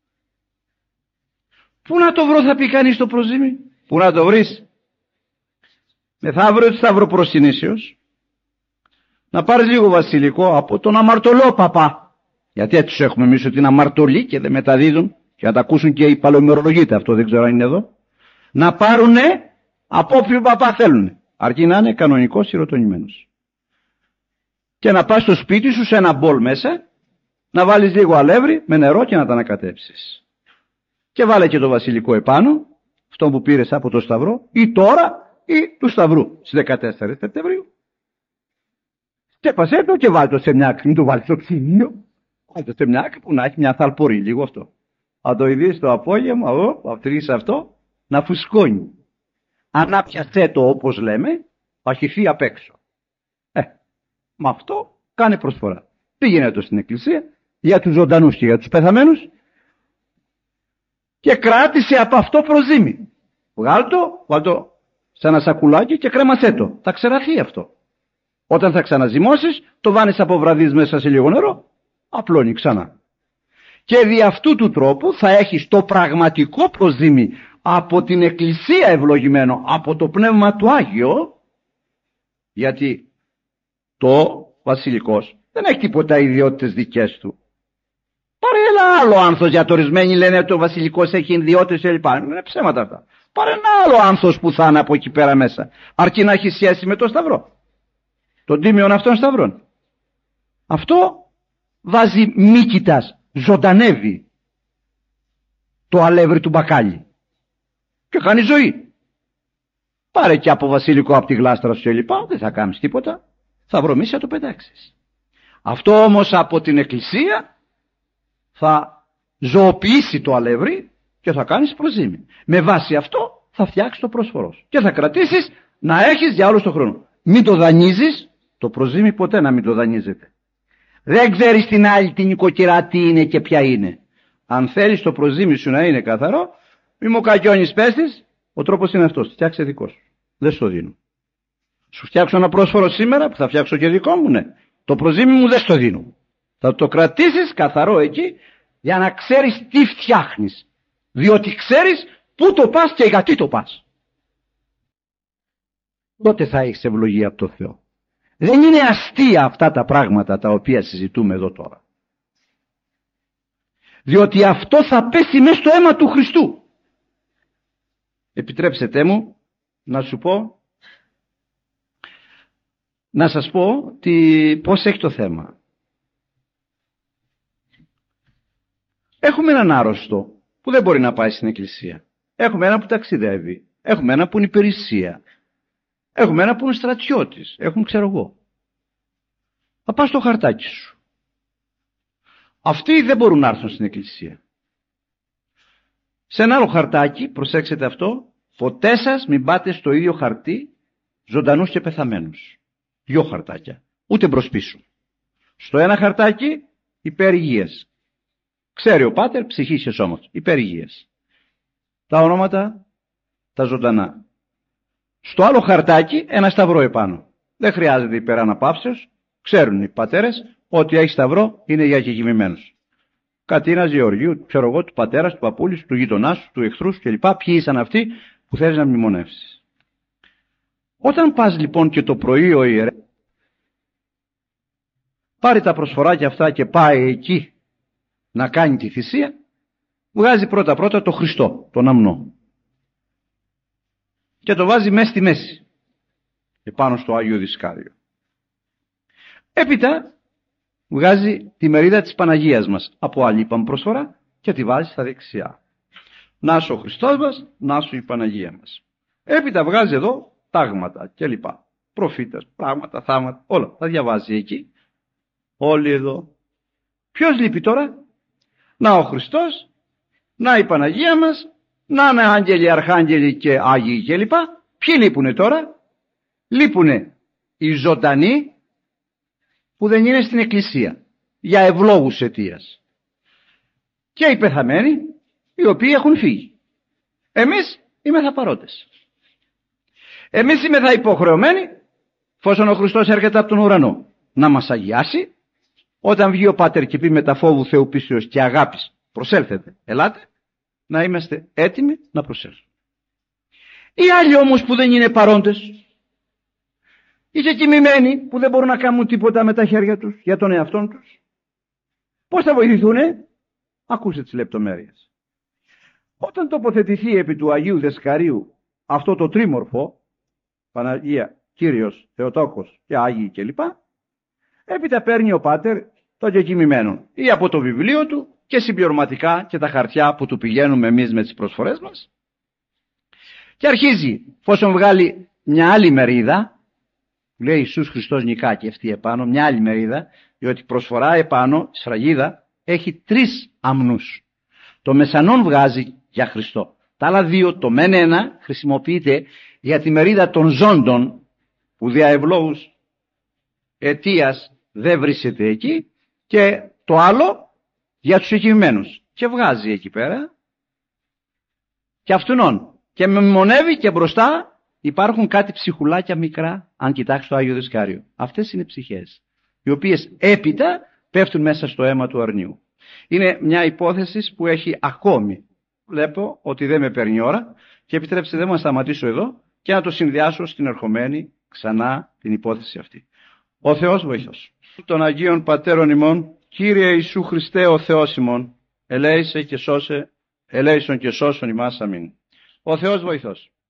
Πού να το βρω, θα πει κανείς το προζύμι? Πού να το βρεις? Μεθαύριο του Σταυροπροσυνήσεως να πάρεις λίγο βασιλικό από τον αμαρτωλό παπά. Γιατί έτσι τους έχουμε εμείς, ότι είναι αμαρτωλοί και δεν μεταδίδουν, και να τα ακούσουν και οι παλαιομερολογίτες, αυτό δεν ξέρω αν είναι εδώ. Να πάρουνε από όποιον παπά θέλουν, αρκεί να είναι κανονικός χειροτονημένος. Και να πας στο σπίτι σου σε ένα μπολ μέσα, να βάλεις λίγο αλεύρι με νερό και να τα ανακατέψεις. Και βάλε και το βασιλικό επάνω, αυτό που πήρες από το Σταυρό, ή τώρα ή του Σταυρού, στις 14 Σεπτεμβρίου. Σκέπασέ το και βάλε το σε μια άκρη, μην το βάλεις στο ξύλινο. Βάλε το σε μια άκρη που να έχει μια θαλπορή, λίγο αυτό. Αν το ειδείς το απόγευμα, αυτρείς αυτό, να φουσκώνει. Ανάπιασέ το όπως λέμε, θα χυθεί απ' έξω. Με αυτό κάνε προσφορά. Πήγαινε το στην εκκλησία, για τους ζωντανούς και για τους πεθαμένους, και κράτησε από αυτό προζύμι. Βγάλ' το σε ένα σακουλάκι και κρέμασέ το. Θα ξεραθεί αυτό. Όταν θα ξαναζυμώσεις, το βάνεις από βραδείς μέσα σε λίγο νερό, απλώνει ξανά. Και δι' αυτού του τρόπου θα έχεις το πραγματικό προζύμι από την εκκλησία ευλογημένο, από το Πνεύμα του Άγιο, γιατί το βασιλικός δεν έχει τίποτα ιδιότητες δικές του. Πάρε ένα άλλο άνθος, γιατί ορισμένοι λένε ότι ο βασιλικός έχει ιδιότητες κλπ. Είναι ψέματα αυτά. Πάρε ένα άλλο άνθος που θα είναι από εκεί πέρα μέσα, αρκεί να έχει σχέση με το σταυρό, τον τίμιον αυτών σταυρών. Αυτό βάζει μύκητας, ζωντανεύει το αλεύρι του μπακάλι και κάνει ζωή. Πάρε και από βασιλικό από τη γλάστρα σου κλπ, δεν θα κάνεις τίποτα, θα βρωμίσει να το πετάξεις. Αυτό όμως από την εκκλησία θα ζωοποιήσει το αλεύρι και θα κάνεις προζύμι. Με βάση αυτό θα φτιάξεις το πρόσφορό σου και θα κρατήσεις να έχεις για όλο τον χρόνο. Μην το δανείζεις, το προζύμι ποτέ να μην το δανείζετε. Δεν ξέρεις την άλλη την νοικοκυρά τι είναι και ποια είναι. Αν θέλεις το προζύμι σου να είναι καθαρό, μη μου κακιώνεις, πες της, ο τρόπος είναι αυτός, φτιάξε δικό σου. Δεν στο δίνω. Σου φτιάξω ένα πρόσφορο σήμερα που θα φτιάξω και δικό μου, ναι. Το προζύμι μου δεν στο δίνω. Θα το κρατήσεις καθαρό εκεί για να ξέρεις τι φτιάχνεις. Διότι ξέρεις πού το πας και γιατί το πας. Τότε θα έχεις ευλογία από το Θεό. Δεν είναι αστεία αυτά τα πράγματα τα οποία συζητούμε εδώ τώρα. Διότι αυτό θα πέσει μέσα στο αίμα του Χριστού. Επιτρέψτε μου να σας πω πώς έχει το θέμα. Έχουμε έναν άρρωστο που δεν μπορεί να πάει στην εκκλησία. Έχουμε ένα που ταξιδεύει. Έχουμε ένα που είναι υπηρεσία. Έχουμε ένα που είναι στρατιώτης. Έχουμε ξέρω εγώ. Θα πας στο χαρτάκι σου. Αυτοί δεν μπορούν να έρθουν στην εκκλησία. Σε ένα άλλο χαρτάκι, προσέξτε αυτό, ποτέ σας μην πάτε στο ίδιο χαρτί ζωντανούς και πεθαμένους. Δυο χαρτάκια. Ούτε μπρος πίσω. Στο ένα χαρτάκι υπέρ υγείας. Ξέρει ο πάτερ, ψυχής και σώματος. Υπέρ υγείας. Τα ονόματα τα ζωντανά. Στο άλλο χαρτάκι ένα σταυρό επάνω. Δεν χρειάζεται υπέρ αναπαύσεως. Ξέρουν οι πατέρες ότι έχει σταυρό είναι για κεκοιμημένους. Κατίνας Γεωργίου, ξέρω εγώ, του πατέρας, του παππούλης, του γειτονά σου, του εχθρού σου κλπ. Ποιοι ήσαν αυτοί που θέλεις να μνημονεύσεις. Όταν πας λοιπόν και το πρωί ο ιερέας πάρει τα προσφοράκια αυτά και πάει εκεί να κάνει τη θυσία, βγάζει πρώτα το Χριστό, τον αμνό. Και το βάζει μέσα στη μέση, επάνω στο Άγιο Δισκάριο. Έπειτα βγάζει τη μερίδα της Παναγίας μας από άλλη είπαμε προσφορά και τη βάζει στα δεξιά. Να σου ο Χριστός μας, να σου η Παναγία μας. Έπειτα βγάζει εδώ τάγματα κλπ. Προφήτες, πράγματα, θαύματα, όλα. Τα διαβάζει εκεί. Όλοι εδώ. Ποιος λείπει τώρα? Να ο Χριστός, να η Παναγία μας, να είναι άγγελοι, αρχάγγελοι και άγιοι κλπ. Ποιοι λείπουνε τώρα? Λείπουνε οι ζωντανοί που δεν είναι στην εκκλησία για ευλόγους αιτίας και οι πεθαμένοι οι οποίοι έχουν φύγει. Εμείς είμεθα παρόντες. Εμείς είμεθα υποχρεωμένοι, εφόσον ο Χριστός έρχεται από τον ουρανό, να μας αγιάσει. Όταν βγει ο Πάτερ και πει με τα φόβου Θεού πίσεως και αγάπης προσέλθετε, ελάτε, να είμαστε έτοιμοι να προσέλθουμε. Οι άλλοι όμως που δεν είναι παρόντες, οι κοιμημένοι που δεν μπορούν να κάνουν τίποτα με τα χέρια τους για τον εαυτόν τους, πώς θα βοηθηθούνε? Ακούστε τις λεπτομέρειες. Όταν τοποθετηθεί επί του Αγίου Δεσκαρίου αυτό το τρίμορφο, Παναγία, Κύριος, Θεοτόκος και Άγιοι κλπ, έπειτα παίρνει ο Πάτερ των κεκοιμημένων ή από το βιβλίο του και συμπληρωματικά και τα χαρτιά που του πηγαίνουμε εμείς με τις προσφορές μας και αρχίζει, εφόσον βγάλει μια άλλη μερίδα, λέει Ιησούς Χριστός νικά και αυτή επάνω, μια άλλη μερίδα, διότι προσφορά επάνω, η σφραγίδα, έχει 3 αμνούς. Το μεσανόν βγάζει για Χριστό. Τα άλλα 2, το μεν ένα, χρησιμοποιείται για τη μερίδα των ζώντων, που δια ευλόγους αιτίας δεν βρίσκεται εκεί, και το άλλο για τους εκοιμημένους. Και βγάζει εκεί πέρα και αυτουνών. Και μνημονεύει και μπροστά υπάρχουν κάτι ψυχουλάκια μικρά, αν κοιτάξει το Άγιο Δεσκάριο. Αυτές είναι ψυχές, οι οποίες έπειτα πέφτουν μέσα στο αίμα του αρνίου. Είναι μια υπόθεση που έχει ακόμη. Βλέπω ότι δεν με παίρνει ώρα και επιτρέψτε δεν να σταματήσω εδώ και να το συνδυάσω στην ερχομένη ξανά την υπόθεση αυτή. Ο Θεός βοηθός. Των Αγίων Πατέρων ημών, Κύριε Ιησού Χριστέ ο Θεός ημών, ελέησον και σώσον ημάς. Αμήν. Ο Θεός βοηθός.